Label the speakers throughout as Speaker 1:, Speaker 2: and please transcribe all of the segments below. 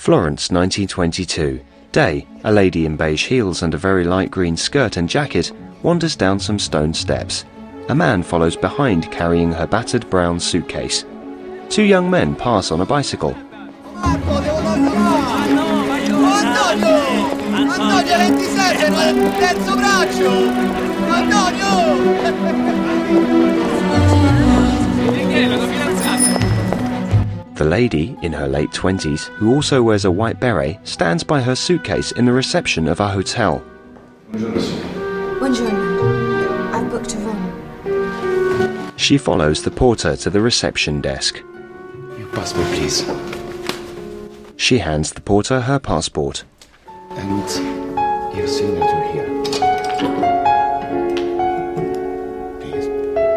Speaker 1: Florence, 1922. Day, a lady in beige heels and a very light green skirt and jacket wanders down some stone steps. A man follows behind carrying her battered brown suitcase. Two young men pass on a bicycle. The lady, in her late 20s, who also wears a white beret, stands by her suitcase in the reception of a hotel.
Speaker 2: Buongiorno. I've booked a room.
Speaker 1: She follows the porter to the reception desk.
Speaker 3: Your passport, please.
Speaker 1: She hands the porter her passport.
Speaker 3: And your signature here. Please.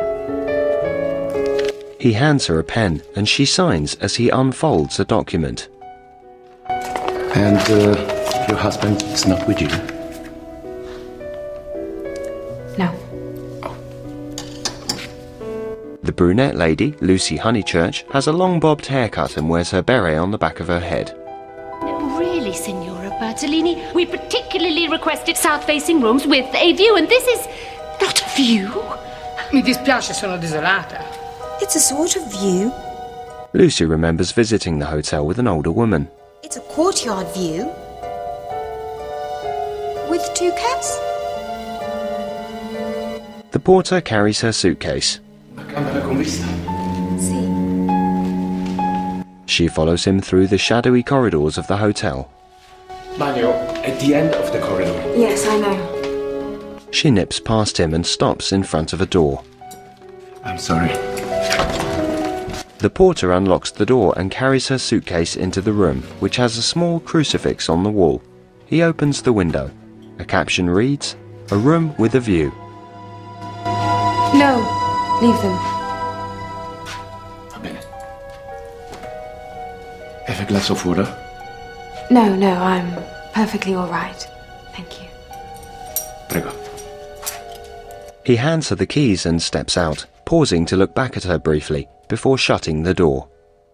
Speaker 1: He hands her a pen and she signs as he unfolds a document.
Speaker 3: And your husband is not with you?
Speaker 2: No.
Speaker 1: The brunette lady, Lucy Honeychurch, has a long bobbed haircut and wears her beret on the back of her head.
Speaker 4: No, really, Signora Bertolini, we particularly requested south-facing rooms with a view, and this is not a view.
Speaker 5: Mi dispiace, sono desolata.
Speaker 2: It's a sort of view.
Speaker 1: Lucy remembers visiting the hotel with an older woman.
Speaker 2: It's a courtyard view. With two cats.
Speaker 1: The porter carries her suitcase.
Speaker 2: See.
Speaker 1: She follows him through the shadowy corridors of the hotel.
Speaker 3: Mario, at the end of the corridor.
Speaker 2: Yes, I know.
Speaker 1: She nips past him and stops in front of a door.
Speaker 3: I'm sorry.
Speaker 1: The porter unlocks the door and carries her suitcase into the room, which has a small crucifix on the wall. He opens the window. A caption reads, "A room with a view."
Speaker 2: No. Leave them.
Speaker 3: Va bene. Have a glass of water?
Speaker 2: No, I'm perfectly all right. Thank you.
Speaker 3: Prego.
Speaker 1: He hands her the keys and steps out, pausing to look back at her briefly before shutting the door.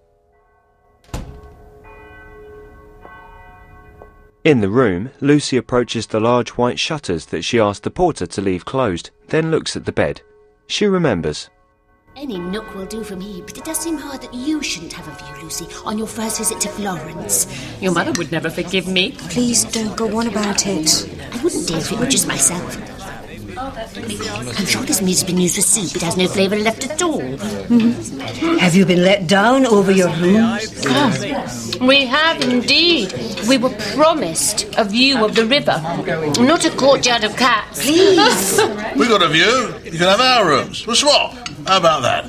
Speaker 1: In the room, Lucy approaches the large white shutters that she asked the porter to leave closed, then looks at the bed. She remembers.
Speaker 4: Any nook will do for me, but it does seem hard that you shouldn't have a view, Lucy, on your first visit to Florence. Your mother would never forgive me.
Speaker 2: Please don't go on about it.
Speaker 4: I wouldn't dare if it were just myself. I'm sure this meat's been used for soup. It has no flavour left at all.
Speaker 6: Have you been let down over your room?
Speaker 4: We have indeed. We were promised a view of the river, not a courtyard of cats.
Speaker 6: Please.
Speaker 7: We got a view. You can have our rooms. We'll swap. How about that?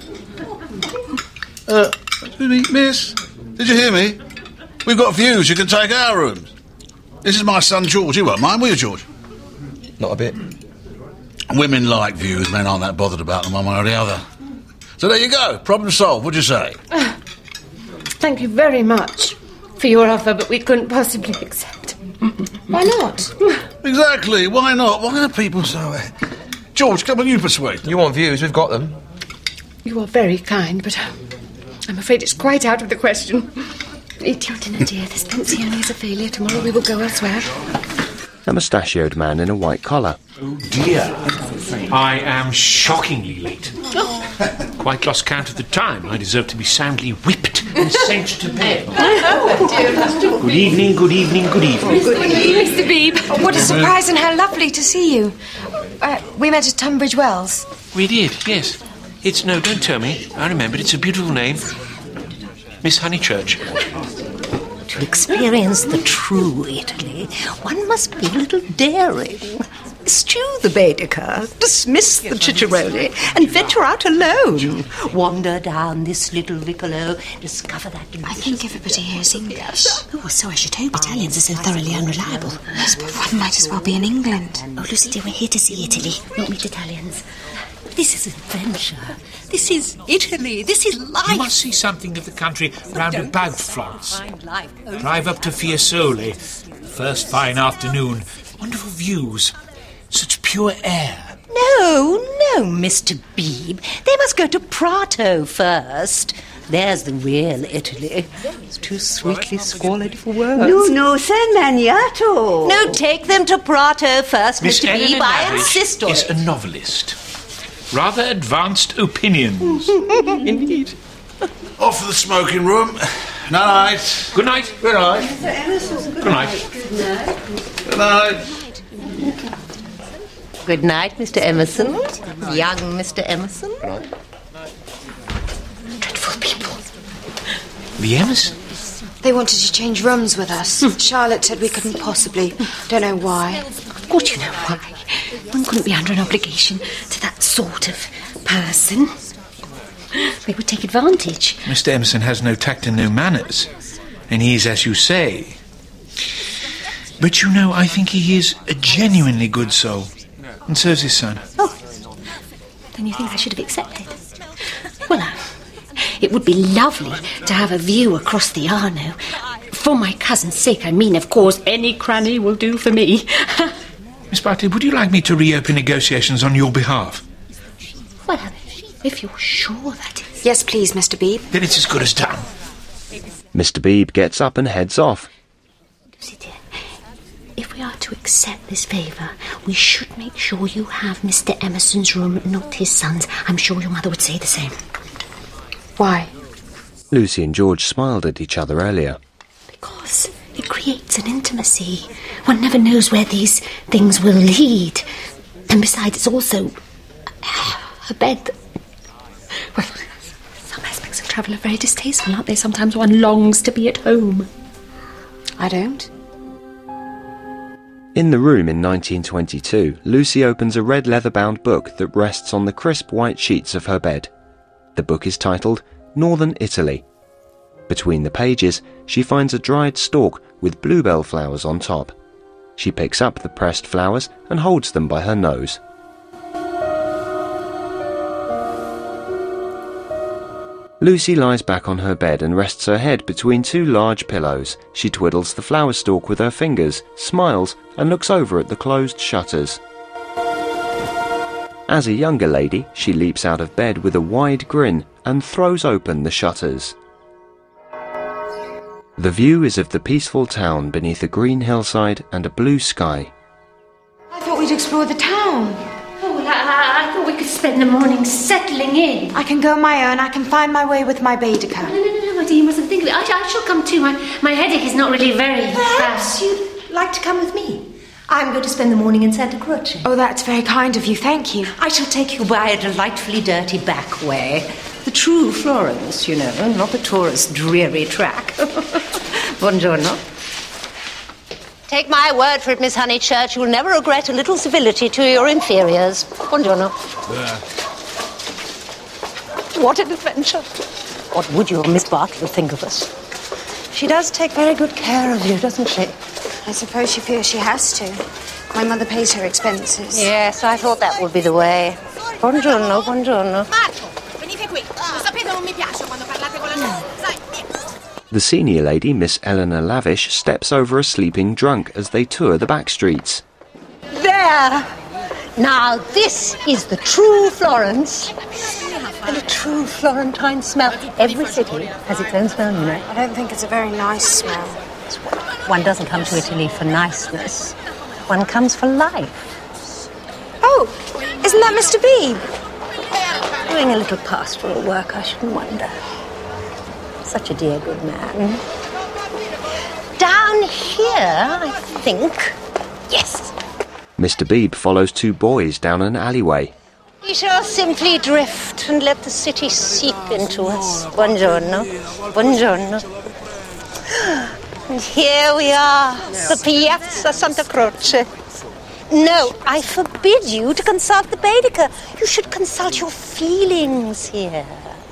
Speaker 7: Excuse me, miss. Did you hear me? We've got views. You can take our rooms. This is my son George. You won't mind, will you, George?
Speaker 8: Not a bit.
Speaker 7: Women like views. Men aren't that bothered about them one way or the other. So there you go. Problem solved. What'd you say?
Speaker 4: Thank you very much for your offer, but we couldn't possibly accept.
Speaker 2: Why not?
Speaker 7: Exactly. Why not? Why are people so... George, come on, you persuade.
Speaker 8: You want views? We've got them.
Speaker 5: You are very kind, but I'm afraid it's quite out of the question.
Speaker 4: Eat your dinner, dear. This pensione is a failure. Tomorrow we will go elsewhere.
Speaker 1: A mustachioed man in a white collar.
Speaker 9: Oh dear, I am shockingly late. Quite lost count of the time. I deserve to be soundly whipped and sent to bed. Good evening, good evening, good evening.
Speaker 4: Good evening, Mr. Beebe.
Speaker 2: Oh, what a surprise and how lovely to see you. We met at Tunbridge Wells.
Speaker 9: We did, yes. No, don't tell me. I remembered. It's a beautiful name. Miss Honeychurch.
Speaker 6: To experience the true Italy, one must be a little daring. Eschew the Baedeker, dismiss the Cicciaroli, and venture out alone. Wander down this little vicolo, discover that...
Speaker 2: I think everybody here is English.
Speaker 4: Oh, so I should hope. Italians are so thoroughly unreliable.
Speaker 2: Yes, but one might as well be in England.
Speaker 4: Oh, Lucy, dear, we're here to see Italy, not meet Italians.
Speaker 6: This is adventure. This is Italy. This is life.
Speaker 9: You must see something of the country round about Florence. Drive up to Fiesole. First fine afternoon. Wonderful views. Such pure air.
Speaker 6: No, Mr. Beebe. They must go to Prato first. There's the real Italy. It's too sweetly squalid for words.
Speaker 10: No, San Maniato.
Speaker 6: No, take them to Prato first,
Speaker 9: Miss
Speaker 6: Mr.
Speaker 9: Eleanor
Speaker 6: Beebe. I
Speaker 9: Lavish
Speaker 6: insist on
Speaker 9: is
Speaker 6: it.
Speaker 9: a novelist. Rather advanced opinions.
Speaker 5: Indeed.
Speaker 7: Off to the smoking room. Night.
Speaker 9: Good night.
Speaker 7: Good night.
Speaker 9: Good night.
Speaker 7: Good night.
Speaker 6: Good night, Mr. Emerson. Young Mr. Emerson.
Speaker 2: Dreadful people.
Speaker 9: The Emerson?
Speaker 2: They wanted to change rooms with us. Charlotte said we couldn't possibly. Don't know why.
Speaker 4: Of course you know why. One couldn't be under an obligation to that sort of person. They would take advantage.
Speaker 9: Mr. Emerson has no tact and no manners. And he is, as you say. But you know, I think he is a genuinely good soul. And so's his son.
Speaker 4: Oh, then you think I should have accepted? Well, now, it would be lovely to have a view across the Arno. For my cousin's sake, I mean, of course, any cranny will do for me.
Speaker 9: Miss Bartley, would you like me to reopen negotiations on your behalf?
Speaker 4: Well, if you're sure that is...
Speaker 2: Yes, please, Mr. Beebe.
Speaker 9: Then it's as good as done.
Speaker 1: Mr. Beebe gets up and heads off.
Speaker 4: Lucy, dear, if we are to accept this favour, we should make sure you have Mr. Emerson's room, not his son's. I'm sure your mother would say the same.
Speaker 2: Why?
Speaker 1: Lucy and George smiled at each other earlier.
Speaker 4: Because it creates an intimacy. One never knows where these things will lead. And besides, it's also a bed that... Well, some aspects of travel are very distasteful, aren't they? Sometimes one longs to be at home.
Speaker 2: I don't.
Speaker 1: In the room in 1922, Lucy opens a red leather-bound book that rests on the crisp white sheets of her bed. The book is titled Northern Italy. Between the pages, she finds a dried stalk with bluebell flowers on top. She picks up the pressed flowers and holds them by her nose. Lucy lies back on her bed and rests her head between two large pillows. She twiddles the flower stalk with her fingers, smiles, and looks over at the closed shutters. As a younger lady, she leaps out of bed with a wide grin and throws open the shutters. The view is of the peaceful town beneath a green hillside and a blue sky.
Speaker 2: I thought we'd explore the town.
Speaker 4: Oh, well, I thought we could spend the morning settling in.
Speaker 2: I can go on my own. I can find my way with my Baedeker.
Speaker 4: No, my dear, you mustn't think of it. I shall come too. My headache is not really very
Speaker 6: Perhaps
Speaker 4: bad.
Speaker 6: you'd like to come with me. I'm going to spend the morning in Santa Croce.
Speaker 2: Oh, that's very kind of you. Thank you.
Speaker 6: I shall take you by a delightfully dirty back way. The true Florence, you know, not the tourist dreary track. Buongiorno. Take my word for it, Miss Honeychurch, you'll never regret a little civility to your inferiors. Buongiorno. What an adventure. What would your Miss Bartlett think of us? She does take very good care of you, doesn't she?
Speaker 2: I suppose she feels she has to. My mother pays her expenses.
Speaker 6: Yes, I thought that would be the way. Buongiorno, buongiorno.
Speaker 1: The senior lady, Miss Eleanor Lavish, steps over a sleeping drunk as they tour the back streets.
Speaker 6: There! Now this is the true Florence. And a true Florentine smell. Every city has its own smell, you know.
Speaker 2: I don't think it's a very nice smell.
Speaker 6: One doesn't come to Italy for niceness. One comes for life.
Speaker 2: Oh, isn't that Mr. Beebe?
Speaker 6: Doing a little pastoral work, I shouldn't wonder. Such a dear good man. Down here, I think. Yes.
Speaker 1: Mr. Beebe follows two boys down an alleyway.
Speaker 6: We shall simply drift and let the city seep into us. Buongiorno. Buongiorno. And here we are, the Piazza Santa Croce. No, I forbid you to consult the Baedeker. You should consult your feelings here.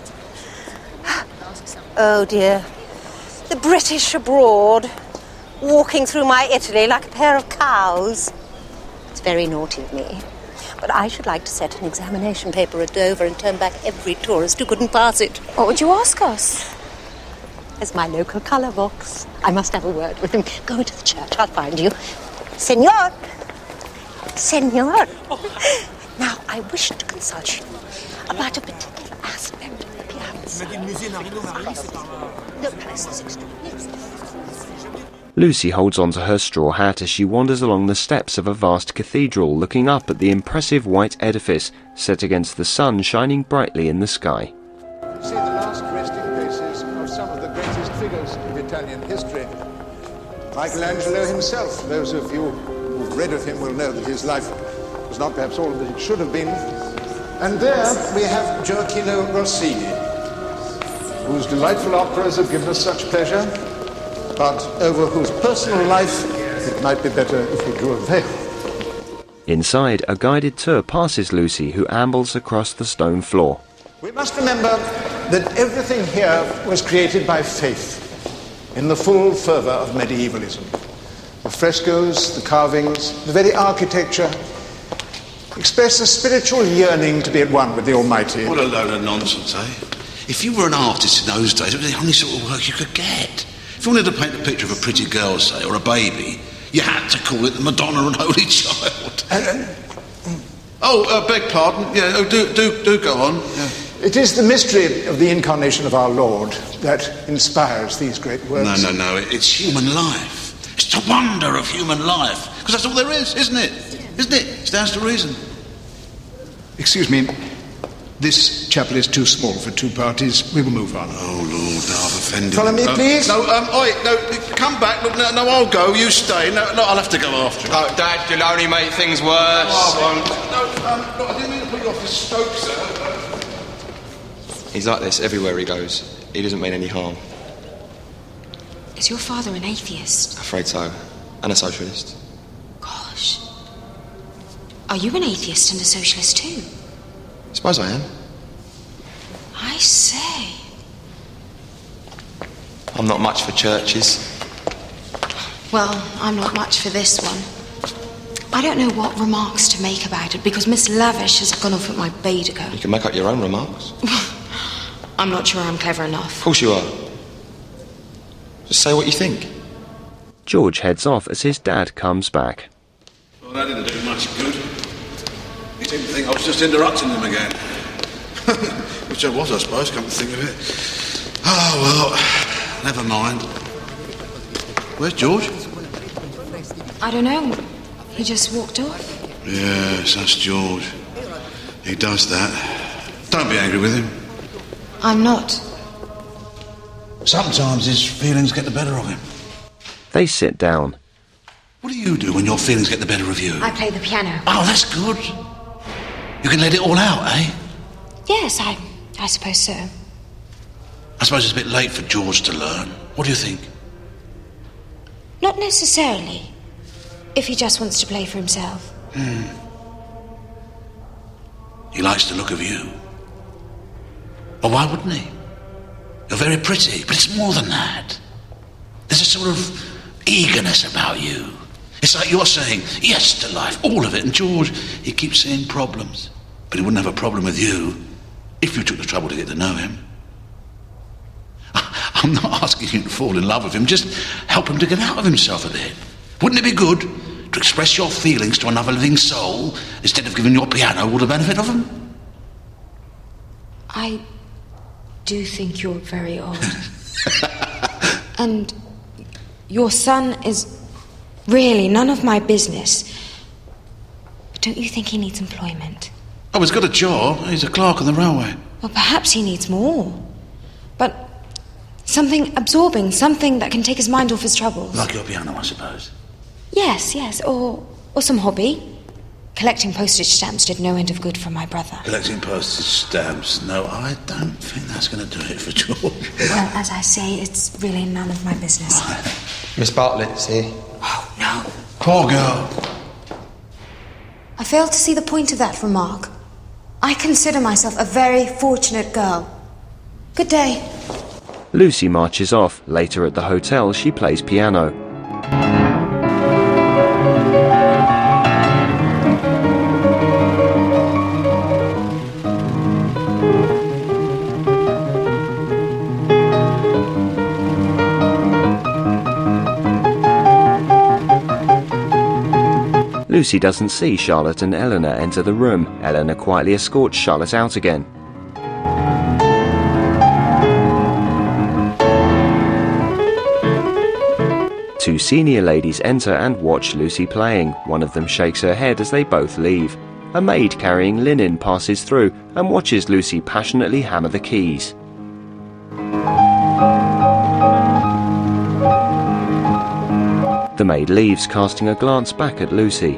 Speaker 6: Oh, dear. The British abroad, walking through my Italy like a pair of cows. It's very naughty of me. But I should like to set an examination paper at Dover and turn back every tourist who couldn't pass it.
Speaker 2: What would you ask us?
Speaker 6: There's my local colour box. I must have a word with him. Go into the church. I'll find you. Signor! Signor! Now, I wish to consult you about a particular aspect of the piazza.
Speaker 1: Lucy holds onto her straw hat as she wanders along the steps of a vast cathedral, looking up at the impressive white edifice set against the sun shining brightly in the sky.
Speaker 11: You see the last resting places of some of the greatest figures of Italian history. Michelangelo himself, those of you who've read of him will know that his life was not perhaps all that it should have been. And there we have Gioacchino Rossini, whose delightful operas have given us such pleasure, but over whose personal life it might be better if we drew a veil.
Speaker 1: Inside, a guided tour passes Lucy, who ambles across the stone floor.
Speaker 11: We must remember that everything here was created by faith, in the full fervour of medievalism. The frescoes, the carvings, the very architecture express a spiritual yearning to be at one with the Almighty.
Speaker 7: What a load of nonsense, eh? If you were an artist in those days, it was the only sort of work you could get. If you wanted to paint a picture of a pretty girl, say, or a baby, you had to call it the Madonna and Holy Child. Beg pardon. Yeah, do go on. Yeah.
Speaker 11: It is the mystery of the incarnation of our Lord that inspires these great works.
Speaker 7: No. It's human life. It's the wonder of human life. Because that's all there is, isn't it? Isn't it? It stands to reason.
Speaker 11: Excuse me. This chapel is too small for two parties. We will move on.
Speaker 7: Oh, Lord, now I've offended.
Speaker 11: Follow me, please.
Speaker 7: No, come back. Look, no, I'll go. You stay. No, I'll have to go after you.
Speaker 8: Oh, Dad, you'll only make things worse.
Speaker 7: No, I didn't mean to put you off this Stoke, sir.
Speaker 8: He's like this everywhere he goes. He doesn't mean any harm.
Speaker 2: Is your father an atheist?
Speaker 8: Afraid so. And a socialist.
Speaker 2: Gosh. Are you an atheist and a socialist too?
Speaker 8: Suppose I am.
Speaker 2: I say.
Speaker 8: I'm not much for churches.
Speaker 2: Well, I'm not much for this one. I don't know what remarks to make about it because Miss Lavish has gone off at my Baedeker.
Speaker 8: You can make up your own remarks.
Speaker 2: I'm not sure I'm clever enough.
Speaker 8: Of course you are. Just say what you think.
Speaker 1: George heads off as his dad comes back.
Speaker 7: Well, that didn't do much good. He didn't think I was just interrupting him again. Which I was, I suppose, come to think of it. Oh, well, never mind. Where's George?
Speaker 2: I don't know. He just walked off.
Speaker 7: Yes, that's George. He does that. Don't be angry with him.
Speaker 2: I'm not.
Speaker 7: Sometimes his feelings get the better of him.
Speaker 1: They sit down.
Speaker 7: What do you do when your feelings get the better of you?
Speaker 2: I play the piano.
Speaker 7: Oh, that's good. You can let it all out, eh?
Speaker 2: Yes, I suppose so.
Speaker 7: I suppose it's a bit late for George to learn. What do you think?
Speaker 2: Not necessarily. If he just wants to play for himself.
Speaker 7: He likes the look of you. Well, why wouldn't he? You're very pretty, but it's more than that. There's a sort of eagerness about you. It's like you're saying yes to life, all of it. And George, he keeps seeing problems. But he wouldn't have a problem with you if you took the trouble to get to know him. I'm not asking you to fall in love with him. Just help him to get out of himself a bit. Wouldn't it be good to express your feelings to another living soul instead of giving your piano all the benefit of them?
Speaker 2: I do think you're very odd. And your son is really none of my business. But don't you think he needs employment?
Speaker 7: Oh, he's got a job. He's a clerk on the railway.
Speaker 2: Well, perhaps he needs more. But something absorbing, something that can take his mind off his troubles.
Speaker 7: Like your piano, I suppose.
Speaker 2: Yes, or some hobby. Collecting postage stamps did no end of good for my brother.
Speaker 7: Collecting postage stamps? No, I don't think that's going to do it for George.
Speaker 2: Well, as I say, it's really none of my business.
Speaker 8: Miss Bartlett's here.
Speaker 2: Oh, no.
Speaker 7: Poor girl.
Speaker 2: I fail to see the point of that remark. I consider myself a very fortunate girl. Good day.
Speaker 1: Lucy marches off. Later at the hotel, she plays piano. Lucy doesn't see Charlotte and Eleanor enter the room. Eleanor quietly escorts Charlotte out again. Two senior ladies enter and watch Lucy playing. One of them shakes her head as they both leave. A maid carrying linen passes through and watches Lucy passionately hammer the keys. The maid leaves, casting a glance back at Lucy.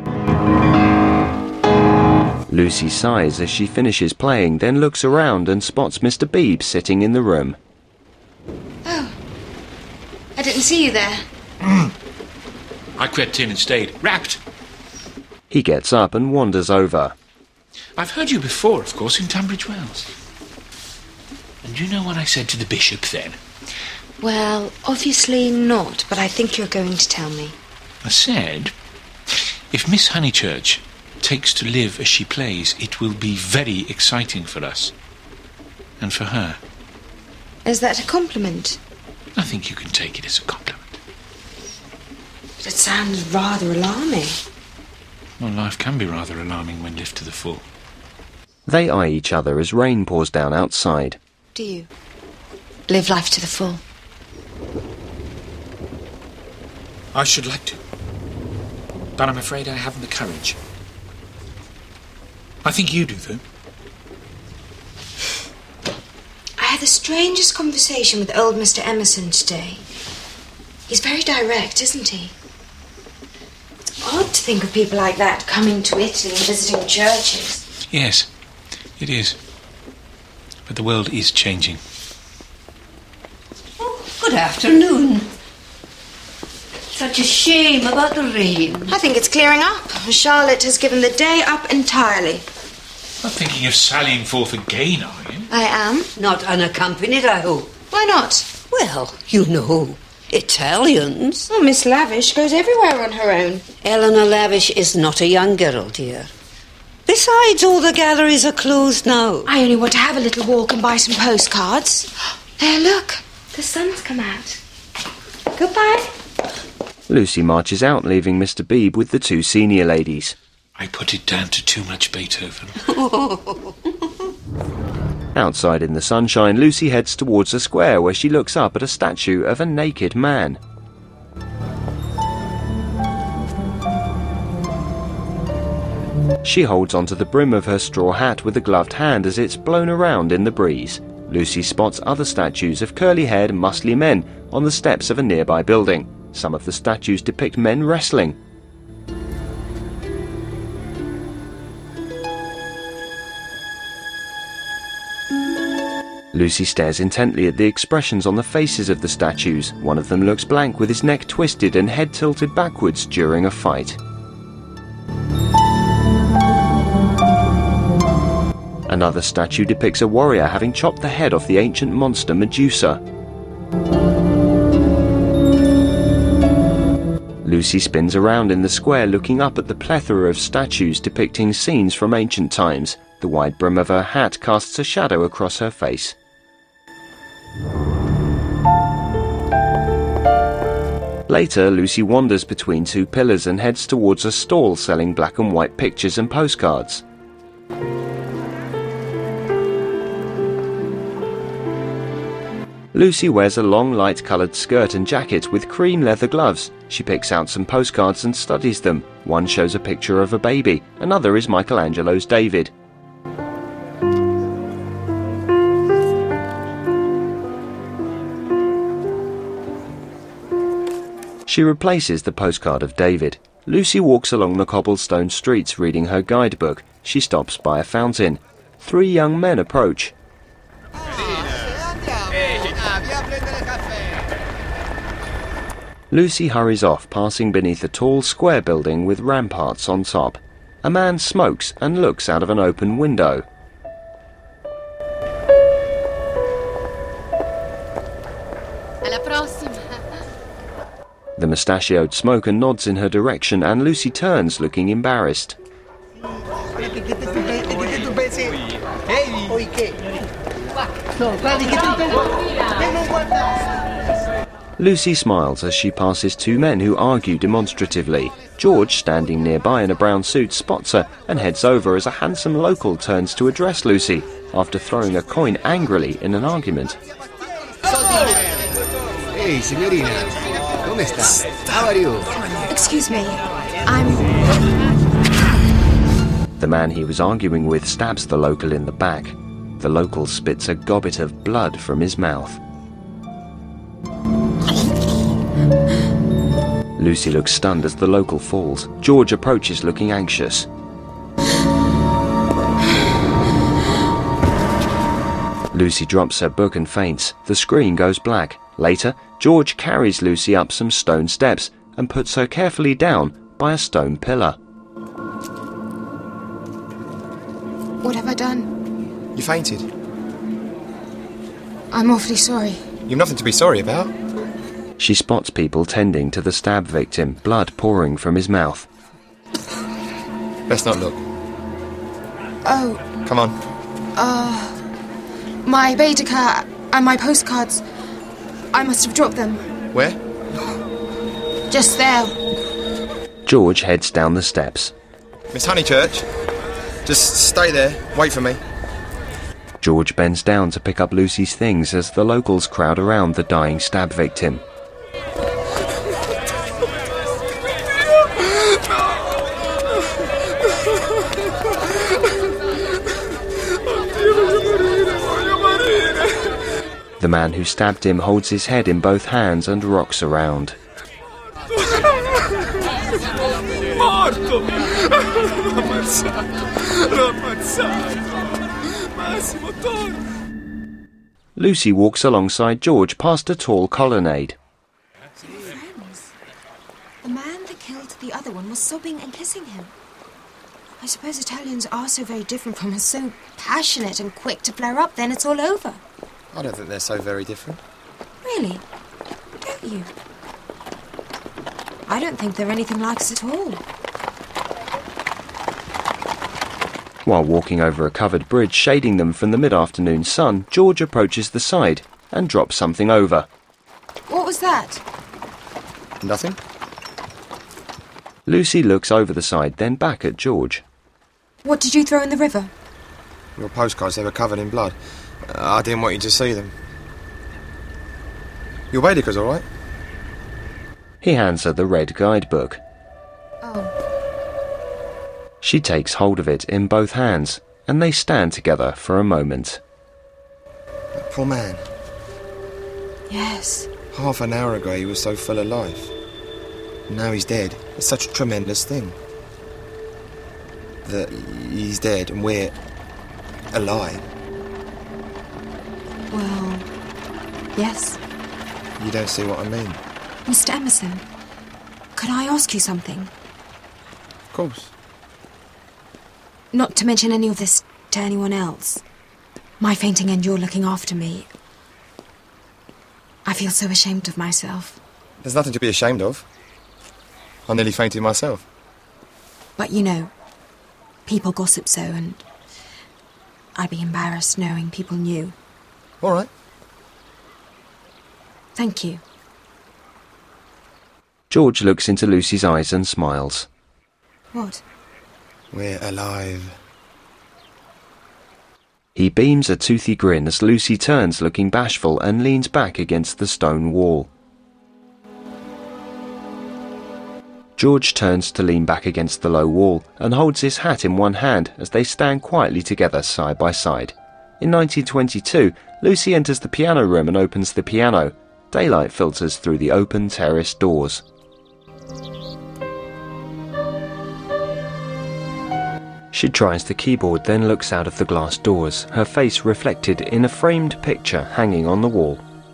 Speaker 1: Lucy sighs as she finishes playing, then looks around and spots Mr. Beebe sitting in the room.
Speaker 2: Oh, I didn't see you there.
Speaker 9: I crept in and stayed, wrapped.
Speaker 1: He gets up and wanders over.
Speaker 9: I've heard you before, of course, in Tunbridge Wells. And you know what I said to the bishop then?
Speaker 2: Well, obviously not, but I think you're going to tell me.
Speaker 9: I said, if Miss Honeychurch takes to live as she plays, it will be very exciting for us. And for her.
Speaker 2: Is that a compliment?
Speaker 9: I think you can take it as a compliment.
Speaker 2: But it sounds rather alarming.
Speaker 9: Well, life can be rather alarming when lived to the full.
Speaker 1: They eye each other as rain pours down outside.
Speaker 2: Do you live life to the full?
Speaker 9: I should like to. But I'm afraid I haven't the courage. I think you do, though.
Speaker 2: I had the strangest conversation with old Mr. Emerson today. He's very direct, isn't he? It's odd to think of people like that coming to Italy and visiting churches.
Speaker 9: Yes, it is. But the world is changing.
Speaker 10: Oh, good afternoon. Such a shame about the rain.
Speaker 2: I think it's clearing up. Charlotte has given the day up entirely.
Speaker 9: Not thinking of sallying forth again, are you?
Speaker 2: I am.
Speaker 10: Not unaccompanied, I hope.
Speaker 2: Why not?
Speaker 10: Well, you know, Italians.
Speaker 2: Oh, Miss Lavish goes everywhere on her own.
Speaker 10: Eleanor Lavish is not a young girl, dear. Besides, all the galleries are closed now.
Speaker 2: I only want to have a little walk and buy some postcards. There, look. The sun's come out. Goodbye.
Speaker 1: Lucy marches out, leaving Mr. Beebe with the two senior ladies.
Speaker 9: I put it down to too much Beethoven.
Speaker 1: Outside in the sunshine, Lucy heads towards a square where she looks up at a statue of a naked man. She holds onto the brim of her straw hat with a gloved hand as it's blown around in the breeze. Lucy spots other statues of curly-haired, muscly men on the steps of a nearby building. Some of the statues depict men wrestling. Lucy stares intently at the expressions on the faces of the statues. One of them looks blank with his neck twisted and head tilted backwards during a fight. Another statue depicts a warrior having chopped the head off the ancient monster Medusa. Lucy spins around in the square looking up at the plethora of statues depicting scenes from ancient times. The wide brim of her hat casts a shadow across her face. Later, Lucy wanders between two pillars and heads towards a stall selling black and white pictures and postcards. Lucy wears a long light-coloured skirt and jacket with cream leather gloves. She picks out some postcards and studies them. One shows a picture of a baby, another is Michelangelo's David. She replaces the postcard of David. Lucy walks along the cobblestone streets reading her guidebook. She stops by a fountain. 3 young men approach. Lucy hurries off, passing beneath a tall square building with ramparts on top. A man smokes and looks out of an open window. The mustachioed smoker nods in her direction and Lucy turns, looking embarrassed. Lucy smiles as she passes 2 men who argue demonstratively. George, standing nearby in a brown suit, spots her and heads over as a handsome local turns to address Lucy, after throwing a coin angrily in an argument.
Speaker 12: Ehi, signorina, come ¿Dónde está? How are you?
Speaker 2: Excuse me.
Speaker 1: The man he was arguing with stabs the local in the back. The local spits a gobbet of blood from his mouth. Lucy looks stunned as the local falls. George approaches looking anxious. Lucy drops her book and faints. The screen goes black. Later, George carries Lucy up some stone steps and puts her carefully down by a stone pillar.
Speaker 5: What have I done?
Speaker 12: You fainted.
Speaker 5: I'm awfully sorry.
Speaker 12: You've nothing to be sorry about.
Speaker 1: She spots people tending to the stab victim, blood pouring from his mouth.
Speaker 12: Best not look.
Speaker 5: Oh.
Speaker 12: Come on.
Speaker 5: My Baedeker and my postcards. I must have dropped them.
Speaker 12: Where?
Speaker 5: Just there.
Speaker 1: George heads down the steps.
Speaker 12: Miss Honeychurch, just stay there. Wait for me.
Speaker 1: George bends down to pick up Lucy's things as the locals crowd around the dying stab victim. The man who stabbed him holds his head in both hands and rocks around. Lucy walks alongside George past a tall colonnade.
Speaker 2: Friends. The man that killed the other one was sobbing and kissing him. I suppose Italians are so very different from us, so passionate and quick to flare up, then it's all over.
Speaker 12: I don't think they're so very different.
Speaker 2: Really? Don't you? I don't think they're anything like us at all.
Speaker 1: While walking over a covered bridge shading them from the mid-afternoon sun, George approaches the side and drops something over.
Speaker 2: What was that?
Speaker 12: Nothing.
Speaker 1: Lucy looks over the side, then back at George.
Speaker 2: What did you throw in the river?
Speaker 12: Your postcards, they were covered in blood. I didn't want you to see them. Your Baedeker's all right?
Speaker 1: He hands her the red guidebook.
Speaker 2: Oh.
Speaker 1: She takes hold of it in both hands, and they stand together for a moment.
Speaker 12: That poor man.
Speaker 2: Yes.
Speaker 12: Half an hour ago he was so full of life. Now he's dead. It's such a tremendous thing. That he's dead and we're alive.
Speaker 2: Well, yes.
Speaker 12: You don't see what I mean.
Speaker 2: Mr. Emerson, could I ask you something?
Speaker 12: Of course.
Speaker 2: Not to mention any of this to anyone else. My fainting and your looking after me. I feel so ashamed of myself.
Speaker 12: There's nothing to be ashamed of. I nearly fainted myself.
Speaker 2: But you know, people gossip so, and I'd be embarrassed knowing people knew.
Speaker 12: All right.
Speaker 2: Thank you.
Speaker 1: George looks into Lucy's eyes and smiles.
Speaker 2: What?
Speaker 12: We're alive.
Speaker 1: He beams a toothy grin as Lucy turns looking bashful and leans back against the stone wall. George turns to lean back against the low wall and holds his hat in one hand as they stand quietly together side by side. In 1922, Lucy enters the piano room and opens the piano. Daylight filters through the open terrace doors. She tries the keyboard, then looks out of the glass doors, her face reflected in a framed picture hanging on the wall.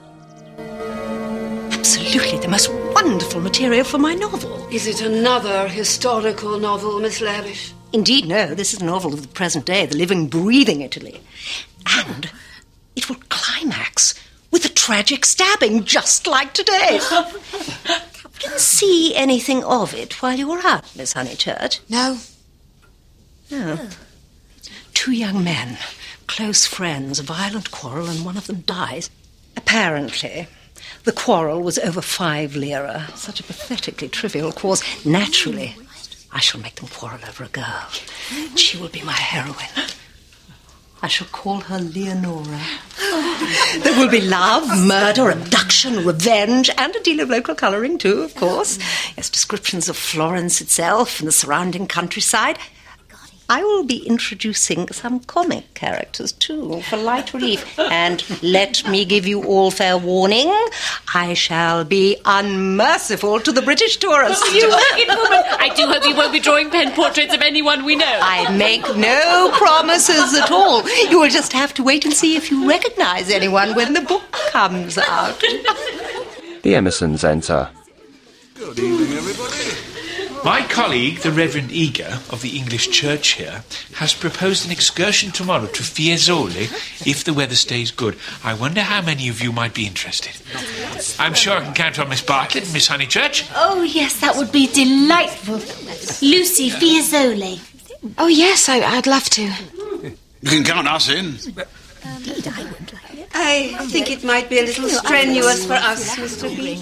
Speaker 6: Absolutely the most wonderful material for my novel.
Speaker 10: Is it another historical novel, Miss Lavish?
Speaker 6: Indeed, no. This is a novel of the present day, the living, breathing Italy. And it will climax with a tragic stabbing, just like today. Didn't see anything of it while you were out, Miss Honeychurch?
Speaker 2: No.
Speaker 6: No. Two young men, close friends, a violent quarrel, and one of them dies. Apparently, the quarrel was over 5 lira. Such a pathetically trivial cause. Naturally, I shall make them quarrel over a girl. She will be my heroine. I shall call her Leonora. There will be love, murder, abduction, revenge, and a deal of local colouring too, of course. Yes, descriptions of Florence itself and the surrounding countryside. I will be introducing some comic characters too, for light relief. And let me give you all fair warning, I shall be unmerciful to the British tourist.
Speaker 13: Oh, you wicked woman! I do hope you won't be drawing pen portraits of anyone we know.
Speaker 6: I make no promises at all. You will just have to wait and see if you recognise anyone when the book comes out.
Speaker 1: The Emersons enter.
Speaker 7: Good evening, everybody.
Speaker 9: My colleague, the Reverend Eager, of the English Church here, has proposed an excursion tomorrow to Fiesole if the weather stays good. I wonder how many of you might be interested. I'm sure I can count on Miss Bartlett and Miss Honeychurch.
Speaker 4: Oh, yes, that would be delightful. Lucy, Fiesole.
Speaker 2: Oh, yes, I'd love to.
Speaker 7: You can count us in.
Speaker 4: Indeed, I would like it.
Speaker 10: I think it might be a little strenuous for us, Mr. B.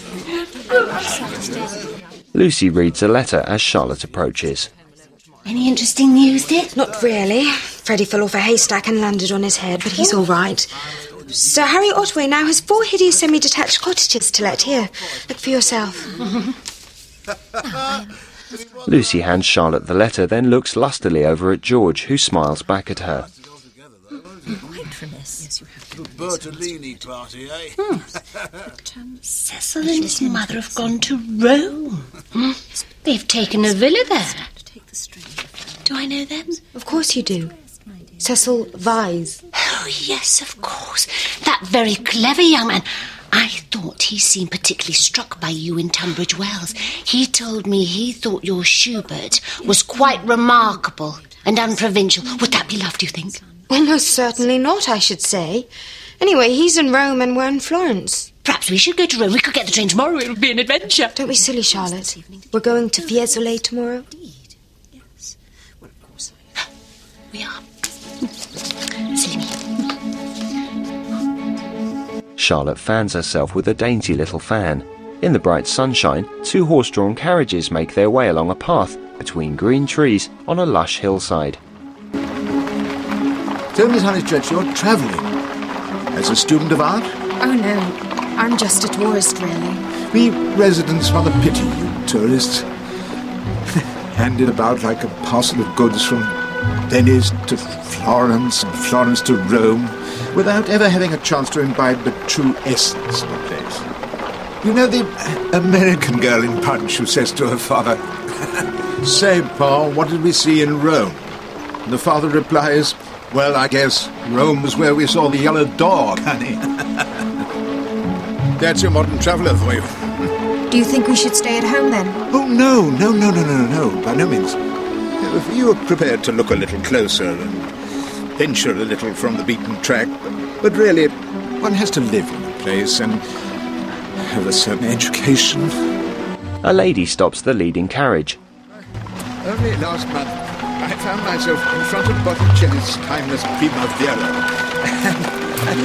Speaker 1: Lucy reads a letter as Charlotte approaches.
Speaker 4: Any interesting news, Dick?
Speaker 2: Not really. Freddie fell off a haystack and landed on his head, but he's all right. Sir Harry Otway now has 4 hideous semi-detached cottages to let. Here, look for yourself.
Speaker 1: Lucy hands Charlotte the letter, then looks lustily over at George, who smiles back at her.
Speaker 7: Bertolini party, eh?
Speaker 4: Cecil and his mother have gone to Rome. They've taken a villa there. Do I know them?
Speaker 2: Of course you do. Cecil Vyse.
Speaker 4: Oh, yes, of course. That very clever young man. I thought he seemed particularly struck by you in Tunbridge Wells. He told me he thought your Schubert was quite remarkable and unprovincial. Would that be love, do you think?
Speaker 2: Well, most certainly not, I should say. Anyway, he's in Rome and we're in Florence.
Speaker 4: Perhaps we should go to Rome. We could get the train tomorrow. It would be an adventure.
Speaker 2: Don't be silly, Charlotte. We're going to Fiesole tomorrow.
Speaker 4: We are. Silly me.
Speaker 1: Charlotte fans herself with a dainty little fan. In the bright sunshine, 2 horse-drawn carriages make their way along a path between green trees on a lush hillside.
Speaker 11: So, Miss Honeychurch, you're travelling. As a student of art?
Speaker 2: Oh, no. I'm just a tourist, really.
Speaker 11: We residents rather pity you tourists. Handed about like a parcel of goods from Venice to Florence and Florence to Rome, without ever having a chance to imbibe the true essence of the place. You know the American girl in Punch who says to her father, "Say, Pa, what did we see in Rome?" And the father replies, "Well, I guess Rome was where we saw the yellow dog, honey." That's your modern traveller for you.
Speaker 2: Do you think we should stay at home, then?
Speaker 11: Oh, no, by no means. If you are prepared to look a little closer and venture a little from the beaten track, but really, one has to live in a place and have a certain education.
Speaker 1: A lady stops the leading carriage.
Speaker 11: Only last month, I found myself in front of Botticelli's timeless Primavera. And